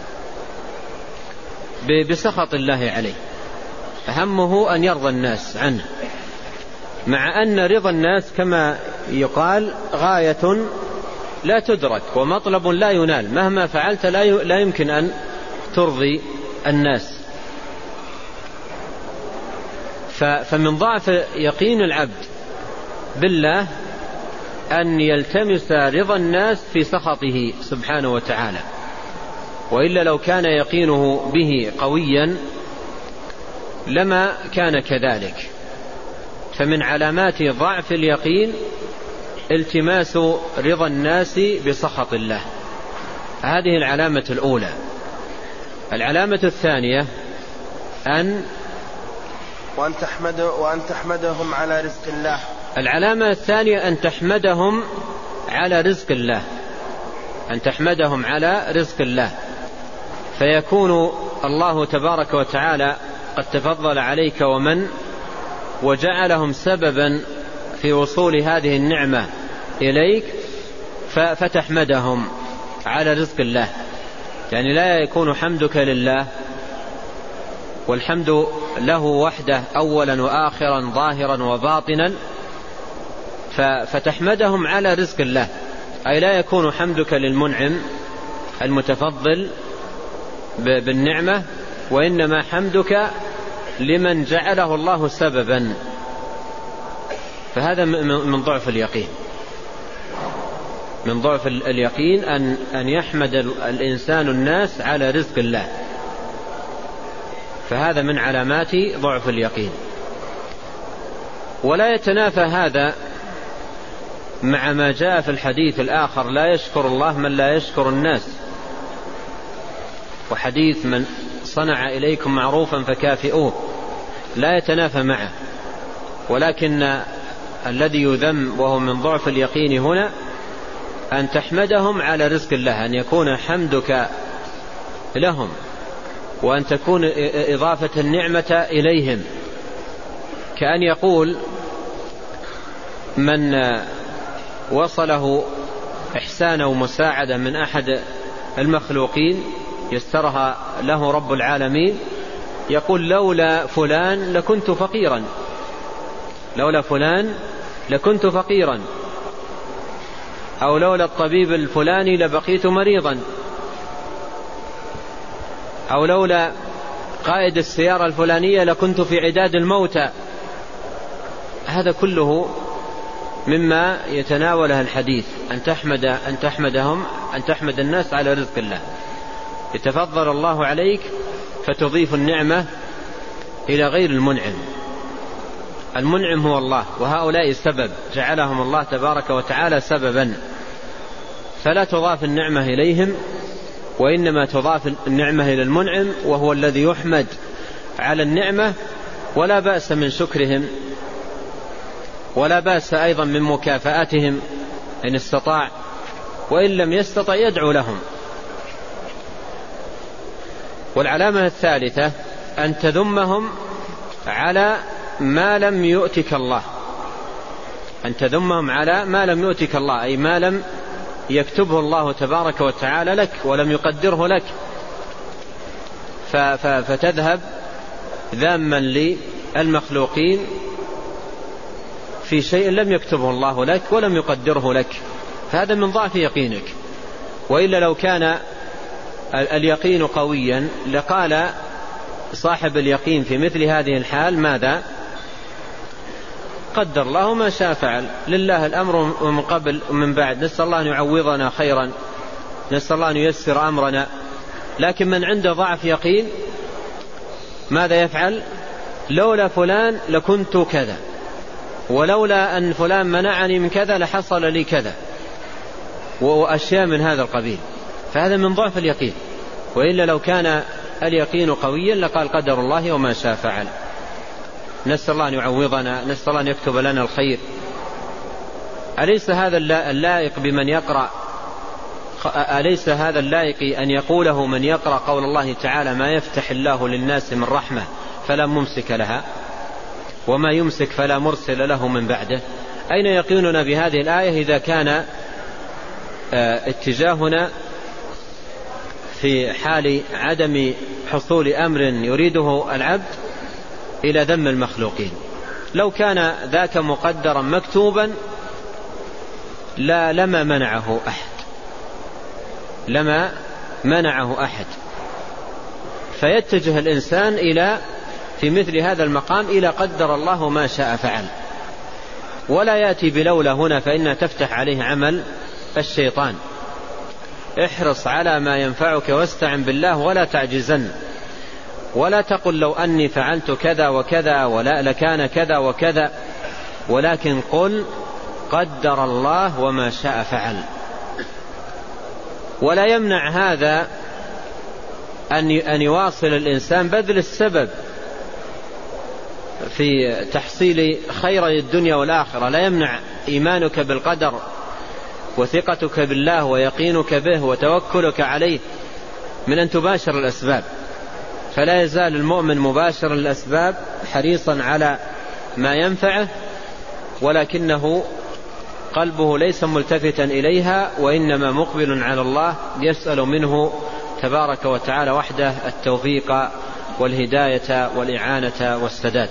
بسخط الله عليه، همه أن يرضى الناس عنه، مع أن رضا الناس كما يقال غاية لا تدرك ومطلب لا ينال، مهما فعلت لا يمكن أن ترضي الناس. فمن ضعف يقين العبد بالله أن يلتمس رضا الناس في سخطه سبحانه وتعالى، وإلا لو كان يقينه به قويا لما كان كذلك. فمن علامات ضعف اليقين التماس رضا الناس بسخط الله، هذه العلامة الأولى. العلامة الثانية وأن تحمدهم على رزق الله. العلامة الثانية أن تحمدهم على رزق الله، أن تحمدهم على رزق الله، فيكون الله تبارك وتعالى قد تفضل عليك ومن وجعلهم سببا في وصول هذه النعمة إليك، فتحمدهم على رزق الله. يعني لا يكون حمدك لله والحمد له وحده أولا وآخرا ظاهرا وباطنا، فتحمدهم على رزق الله، أي لا يكون حمدك للمنعم المتفضل بالنعمة، وإنما حمدك لمن جعله الله سببا. فهذا من ضعف اليقين، من ضعف اليقين أن يحمد الإنسان الناس على رزق الله، فهذا من علامات ضعف اليقين. ولا يتنافى هذا مع ما جاء في الحديث الآخر: لا يشكر الله من لا يشكر الناس، وحديث من صنع إليكم معروفا فكافئوه، لا يتنافى معه. ولكن الذي يذم وهو من ضعف اليقين هنا أن تحمدهم على رزق الله، أن يكون حمدك لهم وأن تكون إضافة النعمة إليهم كأن يقول من وصله إحسان ومساعدة من أحد المخلوقين يسترها له رب العالمين، يقول لولا فلان لكنت فقيرا، لولا فلان لكنت فقيرا، أو لولا الطبيب الفلاني لبقيت مريضا، أو لولا قائد السيارة الفلانية لكنت في عداد الموتى. هذا كله مما يتناوله الحديث، أن تحمد الناس على رزق الله. يتفضل الله عليك فتضيف النعمة إلى غير المنعم. المنعم هو الله، وهؤلاء السبب جعلهم الله تبارك وتعالى سببا، فلا تضاف النعمة إليهم، وإنما تضاف النعمة إلى المنعم، وهو الذي يحمد على النعمة. ولا بأس من شكرهم، ولا بأس أيضا من مكافأتهم إن استطاع، وإن لم يستطع يدعو لهم. والعلامة الثالثة أن تذمهم على ما لم يؤتك الله، أن تذمهم على ما لم يؤتك الله، أي ما لم يكتبه الله تبارك وتعالى لك ولم يقدره لك، فتذهب ذاما للمخلوقين في شيء لم يكتبه الله لك ولم يقدره لك، فهذا من ضعف يقينك. وإلا لو كان اليقين قويا لقال صاحب اليقين في مثل هذه الحال ماذا؟ قدر الله ما شاء فعل، لله الأمر من قبل ومن بعد، نسأل الله أن يعوضنا خيرا، نسأل الله أن ييسر أمرنا. لكن من عنده ضعف يقين ماذا يفعل؟ لولا فلان لكنت كذا، ولولا أن فلان منعني من كذا لحصل لي كذا، وأشياء من هذا القبيل. فهذا من ضعف اليقين. وإلا لو كان اليقين قويا لقال قدر الله وما شاء فعل، نسأل الله أن يعوضنا، نسأل الله أن يكتب لنا الخير. أليس هذا اللائق بمن يقرأ؟ أليس هذا اللائق أن يقوله من يقرأ قول الله تعالى ما يفتح الله للناس من رحمة فلا ممسك لها وما يمسك فلا مرسل له من بعده؟ أين يقيننا بهذه الآية إذا كان اتجاهنا في حال عدم حصول أمر يريده العبد إلى ذم المخلوقين؟ لو كان ذاك مقدرا مكتوبا لما منعه أحد، لما منعه أحد. فيتجه الإنسان في مثل هذا المقام إلى قدر الله ما شاء فعل، ولا يأتي بلولا هنا فإنها تفتح عليه عمل الشيطان. احرص على ما ينفعك واستعن بالله ولا تعجزن، ولا تقل لو أني فعلت كذا وكذا ولا لكان كذا وكذا، ولكن قل قدر الله وما شاء فعل. ولا يمنع هذا أن يواصل الإنسان بذل السبب في تحصيل خير الدنيا والآخرة. لا يمنع إيمانك بالقدر وثقتك بالله ويقينك به وتوكلك عليه من أن تباشر الأسباب. فلا يزال المؤمن مباشر الأسباب حريصا على ما ينفعه، ولكنه قلبه ليس ملتفتا إليها، وإنما مقبل على الله يسأل منه تبارك وتعالى وحده التوفيق والهداية والإعانة والسداد.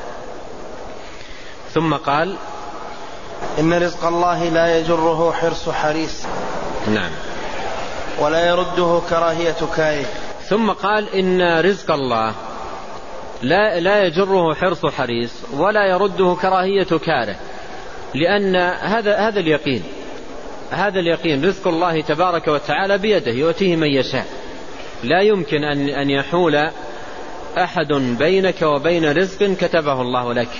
ثم قال إن رزق الله لا يجره حرص حريص، نعم، ولا يرده كراهية كاره. ثم قال إن رزق الله لا يجره حرص حريص ولا يرده كراهية كاره، لأن هذا اليقين رزق الله تبارك وتعالى بيده يؤتيه من يشاء. لا يمكن أن يحول أحد بينك وبين رزق كتبه الله لك،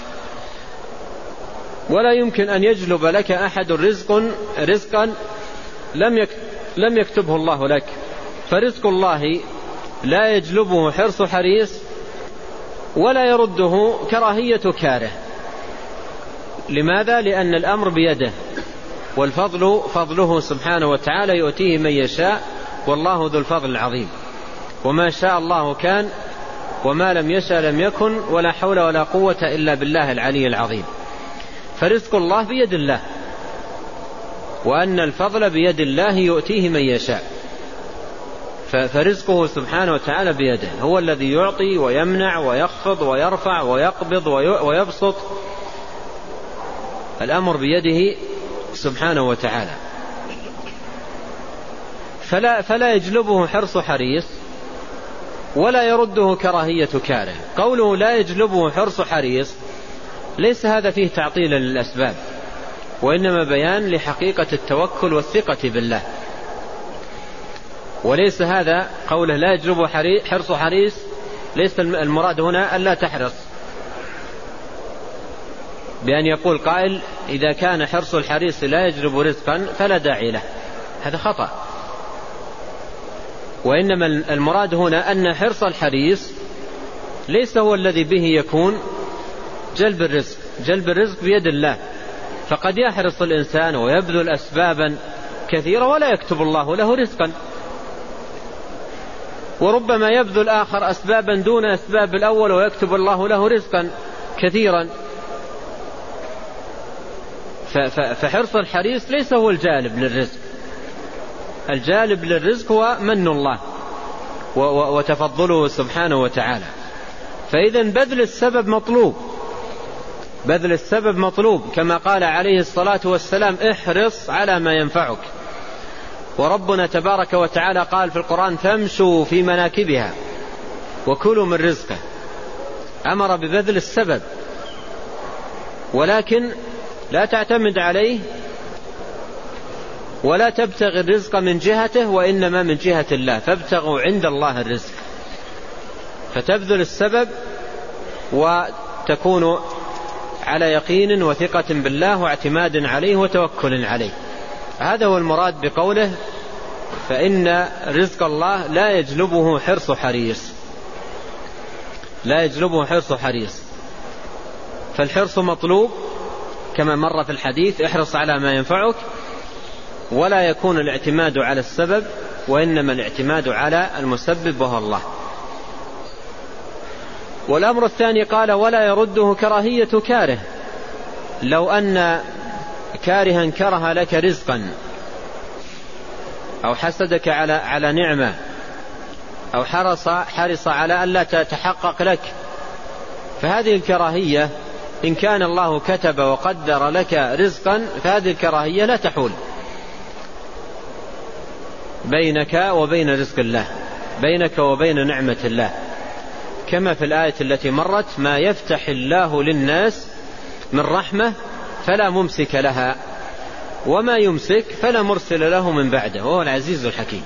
ولا يمكن أن يجلب لك أحد رزقا لم يكتبه الله لك. فرزق الله لا يجلبه حرص حريص ولا يرده كراهية كاره. لماذا؟ لأن الأمر بيده، والفضل فضله سبحانه وتعالى يؤتيه من يشاء، والله ذو الفضل العظيم. وما شاء الله كان وما لم يشأ لم يكن، ولا حول ولا قوة إلا بالله العلي العظيم. فرزق الله بيد الله، وأن الفضل بيد الله يؤتيه من يشاء. فرزقه سبحانه وتعالى بيده، هو الذي يعطي ويمنع ويخفض ويرفع ويقبض ويبسط، الأمر بيده سبحانه وتعالى. فلا يجلبه حرص حريص ولا يرده كراهية كاره. قوله لا يجلبه حرص حريص ليس هذا فيه تعطيل للأسباب، وإنما بيان لحقيقة التوكل والثقة بالله. وليس هذا قوله لا يجلبه حرص حريص، ليس المراد هنا ألا تحرص، بأن يقول قائل إذا كان حرص الحريص لا يجلب رزقا فلا داعي له، هذا خطأ. وإنما المراد هنا أن حرص الحريص ليس هو الذي به يكون جلب الرزق. جلب الرزق بيد الله، فقد يحرص الإنسان ويبذل أسبابا كثيرة ولا يكتب الله له رزقا، وربما يبذل آخر أسبابا دون أسباب الأول ويكتب الله له رزقا كثيرا. فحرص الحريص ليس هو الجالب للرزق، الجالب للرزق هو من الله وتفضله سبحانه وتعالى. فإذا بذل السبب مطلوب، بذل السبب مطلوب، كما قال عليه الصلاة والسلام احرص على ما ينفعك. وربنا تبارك وتعالى قال في القرآن فامشوا في مناكبها وكلوا من رزقه، أمر ببذل السبب، ولكن لا تعتمد عليه ولا تبتغي الرزق من جهته، وإنما من جهة الله، فابتغوا عند الله الرزق. فتبذل السبب وتكون على يقين وثقة بالله واعتماد عليه وتوكل عليه. هذا هو المراد بقوله فإن رزق الله لا يجلبه حرص حريص، لا يجلبه حرص حريص. فالحرص مطلوب كما مر في الحديث احرص على ما ينفعك، ولا يكون الاعتماد على السبب، وإنما الاعتماد على المسبب وهو الله. والأمر الثاني قال ولا يرده كراهية كاره. لو أن كارها كره لك رزقا أو حسدك على نعمة أو حرص على ألا تتحقق لك، فهذه الكراهية إن كان الله كتب وقدر لك رزقا فهذه الكراهية لا تحول بينك وبين رزق الله، بينك وبين نعمة الله، كما في الآية التي مرت ما يفتح الله للناس من رحمة فلا ممسك لها وما يمسك فلا مرسل له من بعده وهو العزيز الحكيم.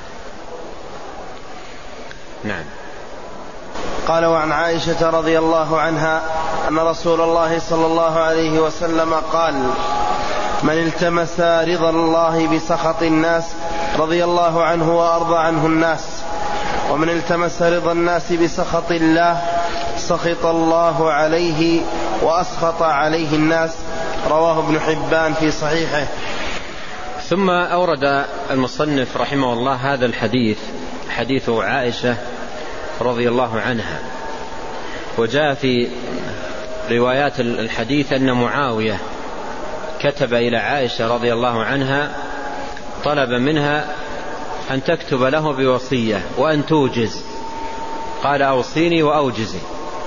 نعم. قال وعن عائشة رضي الله عنها أن رسول الله صلى الله عليه وسلم قال من التمس رضا الله بسخط الناس رضي الله عنه وأرضى عنه الناس، ومن التمس رضا الناس بسخط الله سخط الله عليه وأسخط عليه الناس. رواه ابن حبان في صحيحه. ثم أورد المصنف رحمه الله هذا الحديث، حديث عائشة رضي الله عنها. وجاء في روايات الحديث أن معاوية كتب إلى عائشة رضي الله عنها طلب منها أن تكتب له بوصية وأن توجز، قال أوصيني وأوجزي،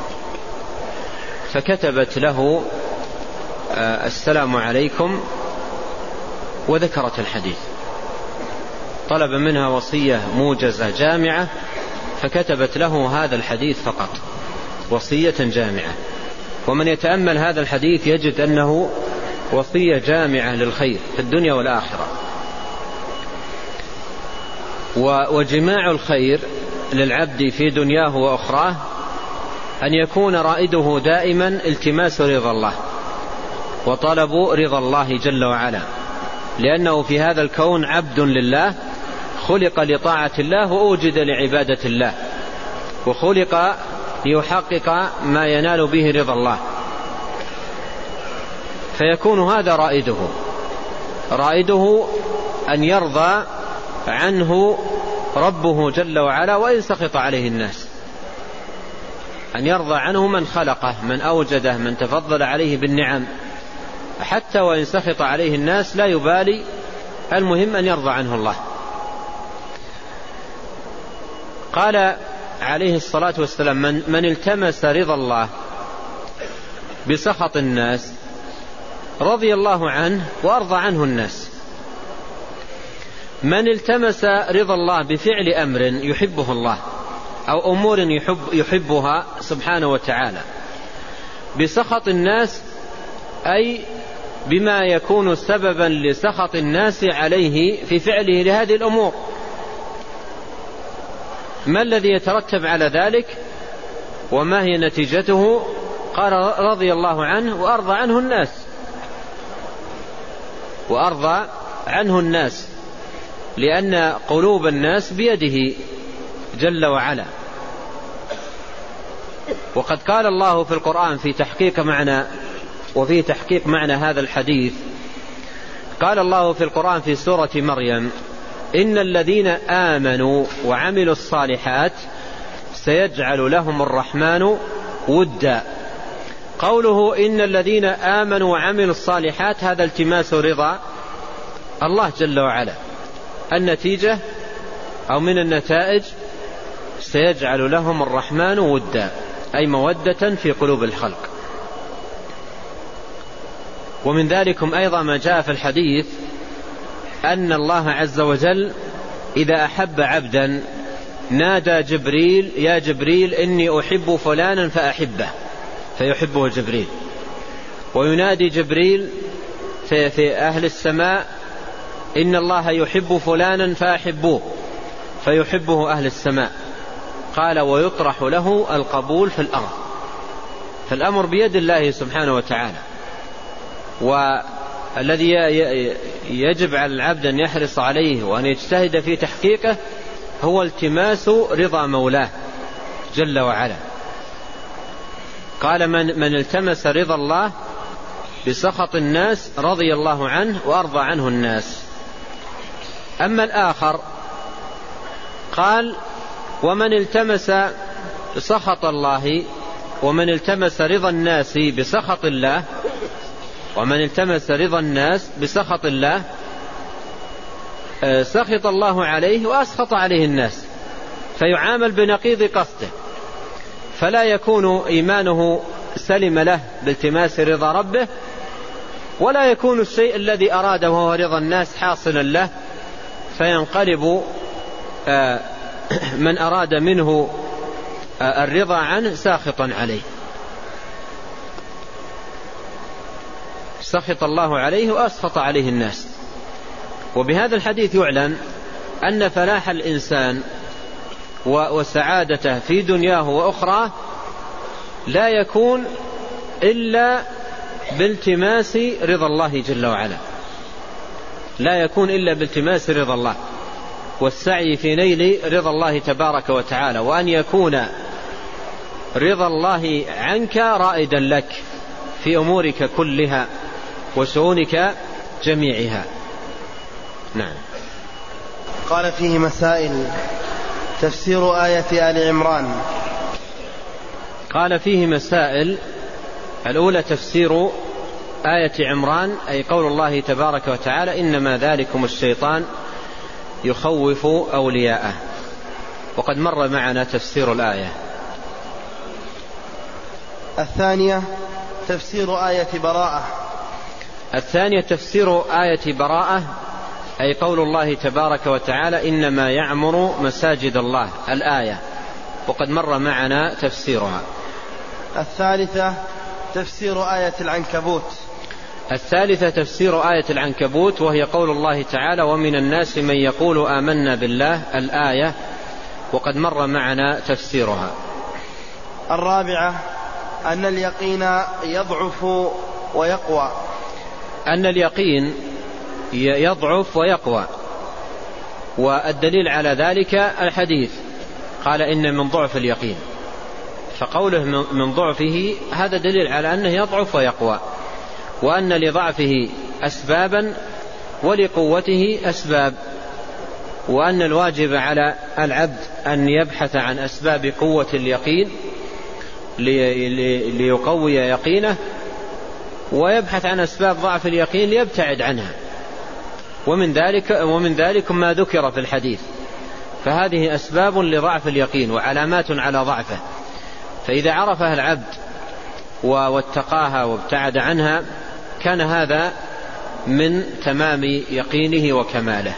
فكتبت له السلام عليكم وذكرت الحديث. طلب منها وصية موجزة جامعة فكتبت له هذا الحديث فقط، وصية جامعة. ومن يتأمل هذا الحديث يجد أنه وصية جامعة للخير في الدنيا والآخرة. وجماع الخير للعبد في دنياه وأخراه أن يكون رائده دائما التماس رضا الله وطلب رضا الله جل وعلا، لأنه في هذا الكون عبد لله، خلق لطاعة الله وأوجد لعبادة الله، وخلق ليحقق ما ينال به رضا الله، فيكون هذا رائده أن يرضى عنه ربه جل وعلا وإن سخط عليه الناس. أن يرضى عنه من خلقه، من أوجده، من تفضل عليه بالنعم، حتى وإن سخط عليه الناس لا يبالي، المهم أن يرضى عنه الله. قال عليه الصلاة والسلام: من التمس رضا الله بسخط الناس رضي الله عنه وأرضى عنه الناس. من التمس رضا الله بفعل أمر يحبه الله أو أمور يحبها سبحانه وتعالى بسخط الناس، أي بما يكون سببا لسخط الناس عليه في فعله لهذه الأمور. ما الذي يترتب على ذلك وما هي نتيجته؟ قال: رضي الله عنه وأرضى عنه الناس. وأرضى عنه الناس لأن قلوب الناس بيده جل وعلا. وقد قال الله في القرآن في تحقيق معنى هذا الحديث، قال الله في القرآن في سورة مريم: إن الذين آمنوا وعملوا الصالحات سيجعل لهم الرحمن ودا. قوله إن الذين آمنوا وعملوا الصالحات هذا التماس رضا الله جل وعلا. النتيجة أو من النتائج: سيجعل لهم الرحمن ودا، أي مودة في قلوب الخلق. ومن ذلكم أيضا ما جاء في الحديث أن الله عز وجل إذا أحب عبدا نادى جبريل: يا جبريل إني أحب فلانا فأحبه، فيحبه جبريل. وينادي جبريل في أهل السماء: إن الله يحب فلانا فأحبوه، فيحبه أهل السماء. قال: ويطرح له القبول في الأرض. فالأمر بيد الله سبحانه وتعالى، والذي يجب على العبد أن يحرص عليه وأن يجتهد في تحقيقه هو التماس رضا مولاه جل وعلا. قال: من التمس رضا الله بسخط الناس رضي الله عنه وأرضى عنه الناس. أما الآخر قال: ومن التمس سخط الله، ومن التمس رضا الناس بسخط الله، ومن التمس رضا الناس بسخط الله سخط الله عليه وأسخط عليه الناس، فيعامل بنقيض قصده، فلا يكون إيمانه سلم له بالتماس رضا ربه، ولا يكون الشيء الذي أراده وهو رضا الناس حاصلا له، فينقلب من أراد منه الرضا عنه ساخطا عليه. سخط الله عليه وأسخط عليه الناس. وبهذا الحديث يعلم أن فلاح الإنسان وسعادته في دنياه وأخرى لا يكون إلا بالتماس رضا الله جل وعلا، لا يكون إلا بالتماس رضا الله والسعي في نيل رضا الله تبارك وتعالى، وأن يكون رضا الله عنك رائدا لك في أمورك كلها وشؤونك جميعها. نعم. قال: فيه مسائل. تفسير آية آل عمران. قال: فيه مسائل. الأولى تفسير آية عمران، أي قول الله تبارك وتعالى: إنما ذلكم الشيطان يخوف أولياءه. وقد مر معنا تفسير الآية. الثانية تفسير آية براءة. الثانية تفسير آية براءة، أي قول الله تبارك وتعالى: إنما يعمر مساجد الله، الآية، وقد مر معنا تفسيرها. الثالثة تفسير آية العنكبوت. الثالثة تفسير آية العنكبوت، وهي قول الله تعالى: ومن الناس من يقول آمنا بالله، الآية، وقد مر معنا تفسيرها. الرابعة أن اليقين يضعف ويقوى. أن اليقين يضعف ويقوى، والدليل على ذلك الحديث، قال: إن من ضعف اليقين، فقوله من ضعفه هذا دليل على أنه يضعف ويقوى، وأن لضعفه أسبابا ولقوته أسباب، وأن الواجب على العبد أن يبحث عن أسباب قوة اليقين ليقوي يقينه، ويبحث عن أسباب ضعف اليقين ليبتعد عنها، ومن ذلك ما ذكر في الحديث. فهذه أسباب لضعف اليقين وعلامات على ضعفه، فإذا عرفها العبد واتقاها وابتعد عنها كان هذا من تمام يقينه وكماله.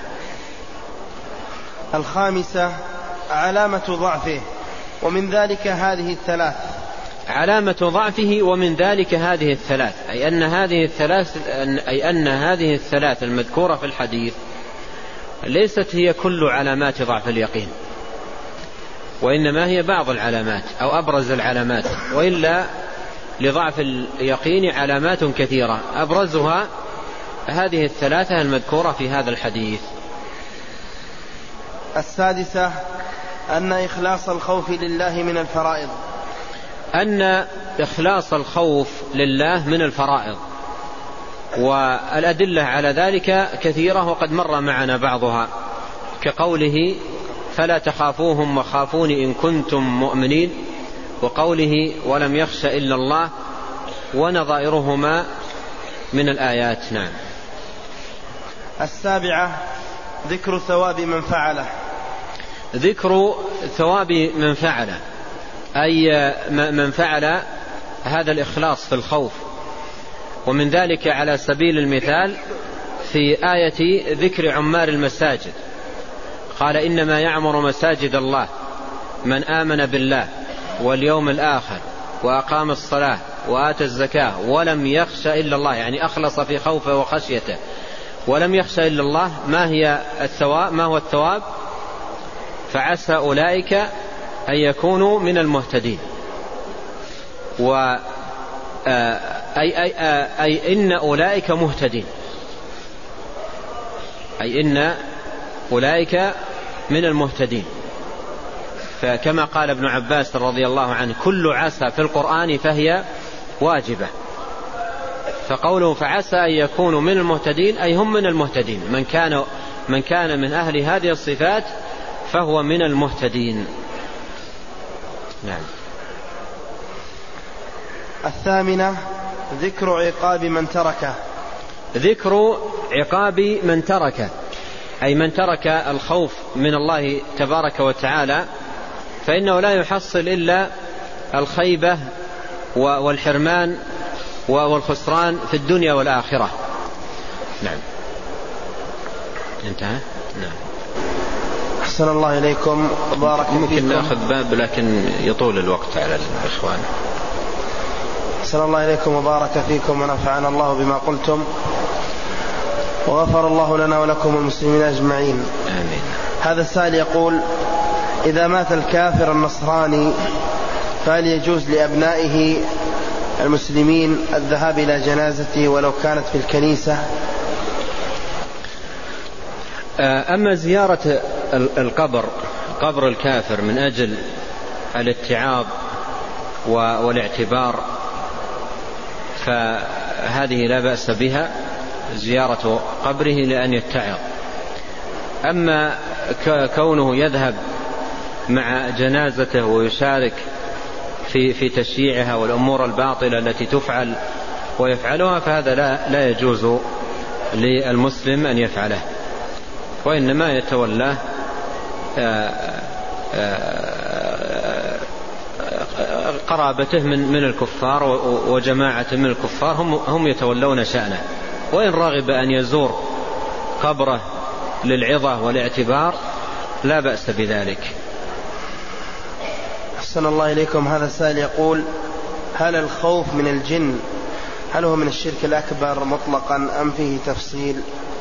الخامسة علامة ضعفه ومن ذلك هذه الثلاث. علامة ضعفه ومن ذلك هذه الثلاث، أي أن هذه الثلاث المذكورة في الحديث ليست هي كل علامات ضعف اليقين، وإنما هي بعض العلامات أو أبرز العلامات، وإلا لضعف اليقين علامات كثيرة أبرزها هذه الثلاثة المذكورة في هذا الحديث. السادسة أن إخلاص الخوف لله من الفرائض. أن إخلاص الخوف لله من الفرائض، والأدلة على ذلك كثيرة وقد مر معنا بعضها، كقوله فلا تخافوهم وخافوني إن كنتم مؤمنين، وقوله ولم يخش إلا الله، ونظائرهما من الآيات. نعم. السابعة ذكر ثواب من فعله. ذكر ثواب من فعله، أي من فعل هذا الإخلاص في الخوف، ومن ذلك على سبيل المثال في آية ذكر عمار المساجد، قال إنما يعمر مساجد الله من آمن بالله واليوم الآخر وأقام الصلاة وآتى الزكاة ولم يخش إلا الله، يعني أخلص في خوفه وخشيته ولم يخش إلا الله. ما هو الثواب؟ فعسى أولئك أن يكونوا من المهتدين. أي إن أولئك مهتدين، أي إن أولئك من المهتدين. فكما قال ابن عباس رضي الله عنه كل عسى في القرآن فهي واجبة، فقوله فعسى أن يكونوا من المهتدين أي هم من المهتدين، من كان من أهل هذه الصفات فهو من المهتدين. نعم. الثامنة ذكر عقاب من تركه. ذكر عقاب من تركه، أي من ترك الخوف من الله تبارك وتعالى فإنه لا يحصل إلا الخيبة والحرمان والخسران في الدنيا والآخرة. نعم. انتهى. نعم. أحسن الله إليكم وبارك فيكم. ممكن نأخذ باب لكن يطول الوقت على الإخوان. أحسن الله إليكم وبارك فيكم ونفعنا الله بما قلتم وغفر الله لنا ولكم المسلمين أجمعين. آمين. هذا السائل يقول إذا مات الكافر النصراني فهل يجوز لأبنائه المسلمين الذهاب إلى جنازته ولو كانت في الكنيسة؟ أما زيارة قبر الكافر من أجل الاتعاظ والاعتبار فهذه لا بأس بها، زيارة قبره لأن يتعظ. أما كونه يذهب مع جنازته ويشارك في تشييعها والأمور الباطلة التي تفعل ويفعلها فهذا لا يجوز للمسلم أن يفعله، وإنما يتولاه قرابته من الكفار وجماعة من الكفار هم يتولون شأنه، وإن رغب أن يزور قبره للعظة والاعتبار لا بأس بذلك. أحسن الله إليكم. هذا السائل يقول هل الخوف من الجن هل هو من الشرك الأكبر مطلقا أم فيه تفصيل؟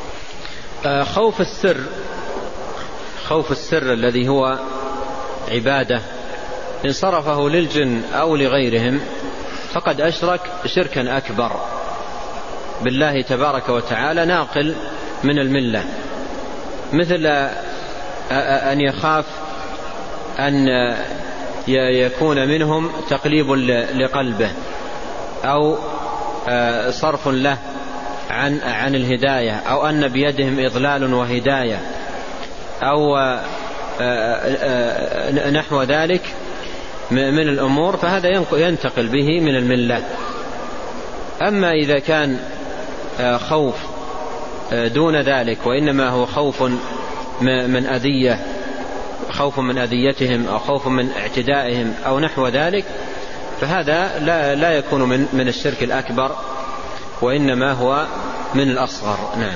خوف السر الذي هو عبادة إن صرفه للجن أو لغيرهم فقد أشرك شركا أكبر بالله تبارك وتعالى ناقل من الملة، مثل أن يخاف أن يكون منهم تقليب لقلبه أو صرف له عن الهداية، أو أن بيدهم إضلال وهداية أو نحو ذلك من الأمور فهذا ينتقل به من الملة. أما إذا كان خوف دون ذلك وإنما هو خوف من أذية، خوف من أذيتهم أو خوف من اعتدائهم أو نحو ذلك، فهذا لا يكون من الشرك الأكبر وإنما هو من الأصغر. نعم.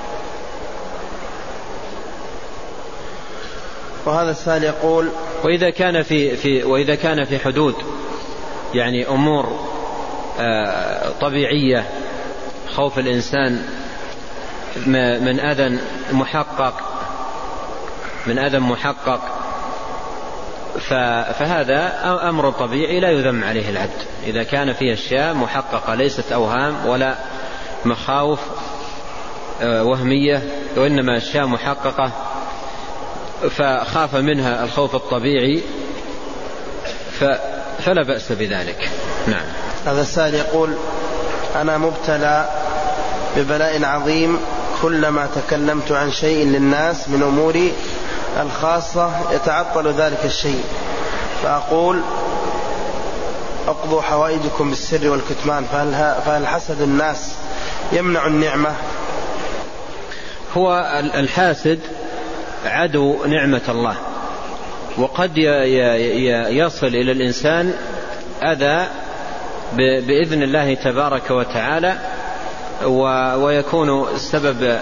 وهذا السائل يقول: وإذا كان في حدود يعني أمور طبيعية، خوف الإنسان من أذى محقق فهذا أمر طبيعي لا يذم عليه العبد. إذا كان فيه أشياء محققة ليست أوهام ولا مخاوف وهمية وإنما أشياء محققة فخاف منها الخوف الطبيعي فلا بأس بذلك. نعم. هذا السائل يقول: أنا مبتلى ببلاء عظيم، كلما تكلمت عن شيء للناس من أموري الخاصة يتعطل ذلك الشيء، فأقول أقضوا حوائجكم بالسر والكتمان، فهل حسد الناس يمنع النعمة؟ هو الحاسد عدو نعمة الله، وقد يصل إلى الإنسان أذى بإذن الله تبارك وتعالى ويكون السبب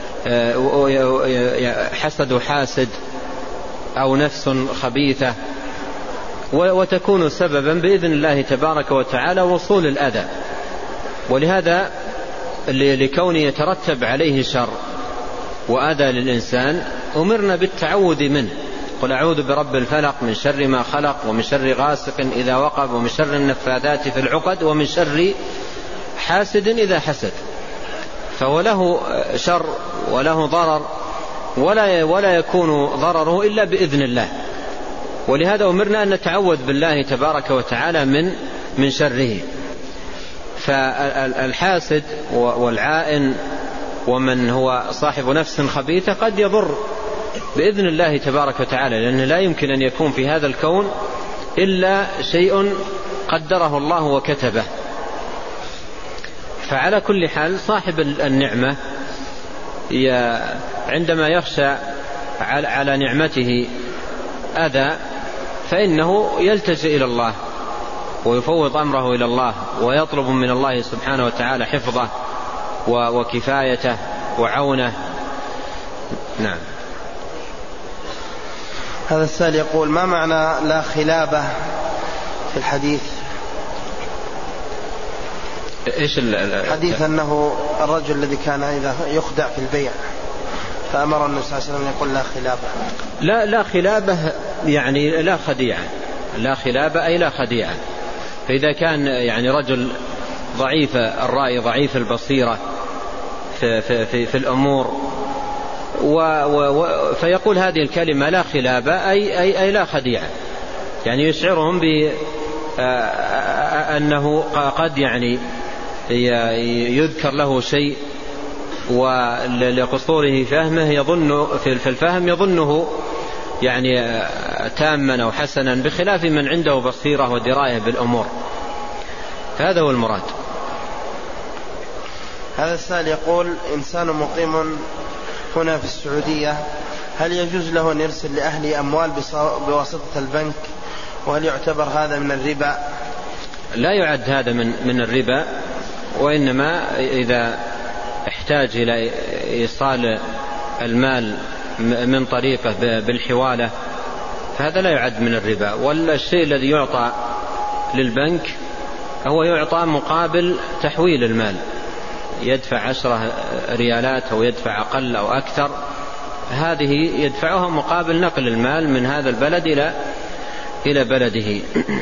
حسد حاسد أو نفس خبيثة، وتكون سببا بإذن الله تبارك وتعالى وصول الأذى. ولهذا لكونه يترتب عليه شر وأذى للإنسان أمرنا بالتعوذ منه. قل أعوذ برب الفلق من شر ما خلق ومن شر غاسق إذا وقب ومن شر النفاثات في العقد ومن شر حاسد إذا حسد. فهو له شر وله ضرر ولا يكون ضرره إلا بإذن الله، ولهذا أمرنا أن نتعوذ بالله تبارك وتعالى من شره. فالحاسد والعائن ومن هو صاحب نفس خبيثة قد يضر بإذن الله تبارك وتعالى، لأنه لا يمكن أن يكون في هذا الكون إلا شيء قدره الله وكتبه. فعلى كل حال صاحب النعمة عندما يخشى على نعمته أذى فإنه يلتجئ إلى الله ويفوض أمره إلى الله ويطلب من الله سبحانه وتعالى حفظه وكفايته وعونه. نعم. هذا السائل يقول: ما معنى لا خلابة في الحديث؟ إيش حديث أنه الرجل الذي كان إذا يخدع في البيع فأمر النبي صلى الله عليه وسلم يقول لا خلابة. لا خلابة يعني لا خديعة، لا خلابة أي لا خديعة. فإذا كان يعني رجل ضعيف الرأي ضعيف البصيرة في الأمور فيقول هذه الكلمة لا خلابة أي لا خديعة، يعني يشعرهم بأنه قد يعني يذكر له شيء ولقصوره فهمه يظن في الفهم يظنه يعني تاما أو حسنا بخلاف من عنده بصيرة ودراية بالأمور. هذا هو المراد. هذا السائل يقول: إنسان مقيم هنا في السعودية، هل يجوز له أن يرسل لأهله أموال بواسطة البنك؟ وهل يعتبر هذا من الربا؟ لا يعد هذا من الربا، وإنما إذا احتاج إلى إيصال المال من طريقه بالحوالة فهذا لا يعد من الربا. والشيء الذي يعطى للبنك هو يعطى مقابل تحويل المال، يدفع 10 ريالات أو يدفع أقل أو أكثر، هذه يدفعها مقابل نقل المال من هذا البلد إلى بلده.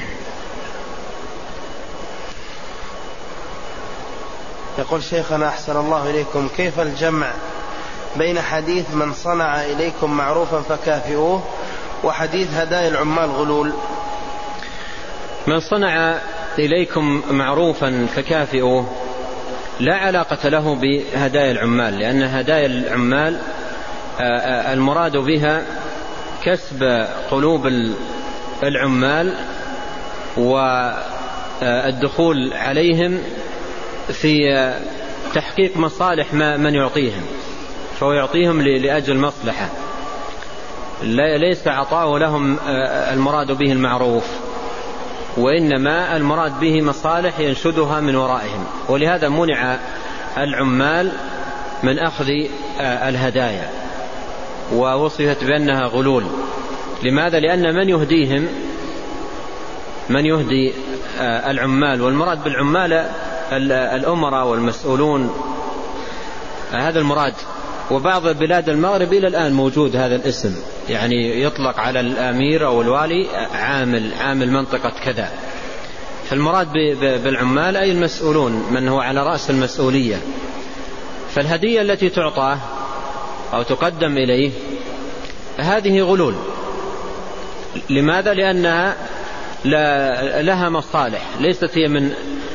يقول: شيخنا أحسن الله إليكم، كيف الجمع بين حديث من صنع إليكم معروفا فكافئوه وحديث هدايا العمال غلول؟ من صنع إليكم معروفا فكافئوه لا علاقة له بهدايا العمال، لأن هدايا العمال المراد بها كسب قلوب العمال والدخول عليهم في تحقيق مصالح من يعطيهم، فهو يعطيهم لأجل مصلحة، ليس عطاء لهم المراد به المعروف، وإنما المراد به مصالح ينشدها من ورائهم. ولهذا منع العمال من أخذ الهدايا ووصفت بأنها غلول. لماذا؟ لأن من يهدي العمال، والمراد بالعمال الأمراء والمسؤولون، هذا المراد. وبعض بلاد المغرب إلى الآن موجود هذا الاسم، يعني يطلق على الأمير أو الوالي عامل منطقة كذا. فالمراد بالعمال أي المسؤولون، من هو على رأس المسؤولية. فالهدية التي تعطى أو تقدم إليه هذه غلول. لماذا؟ لأنها لها مصالح، ليست هي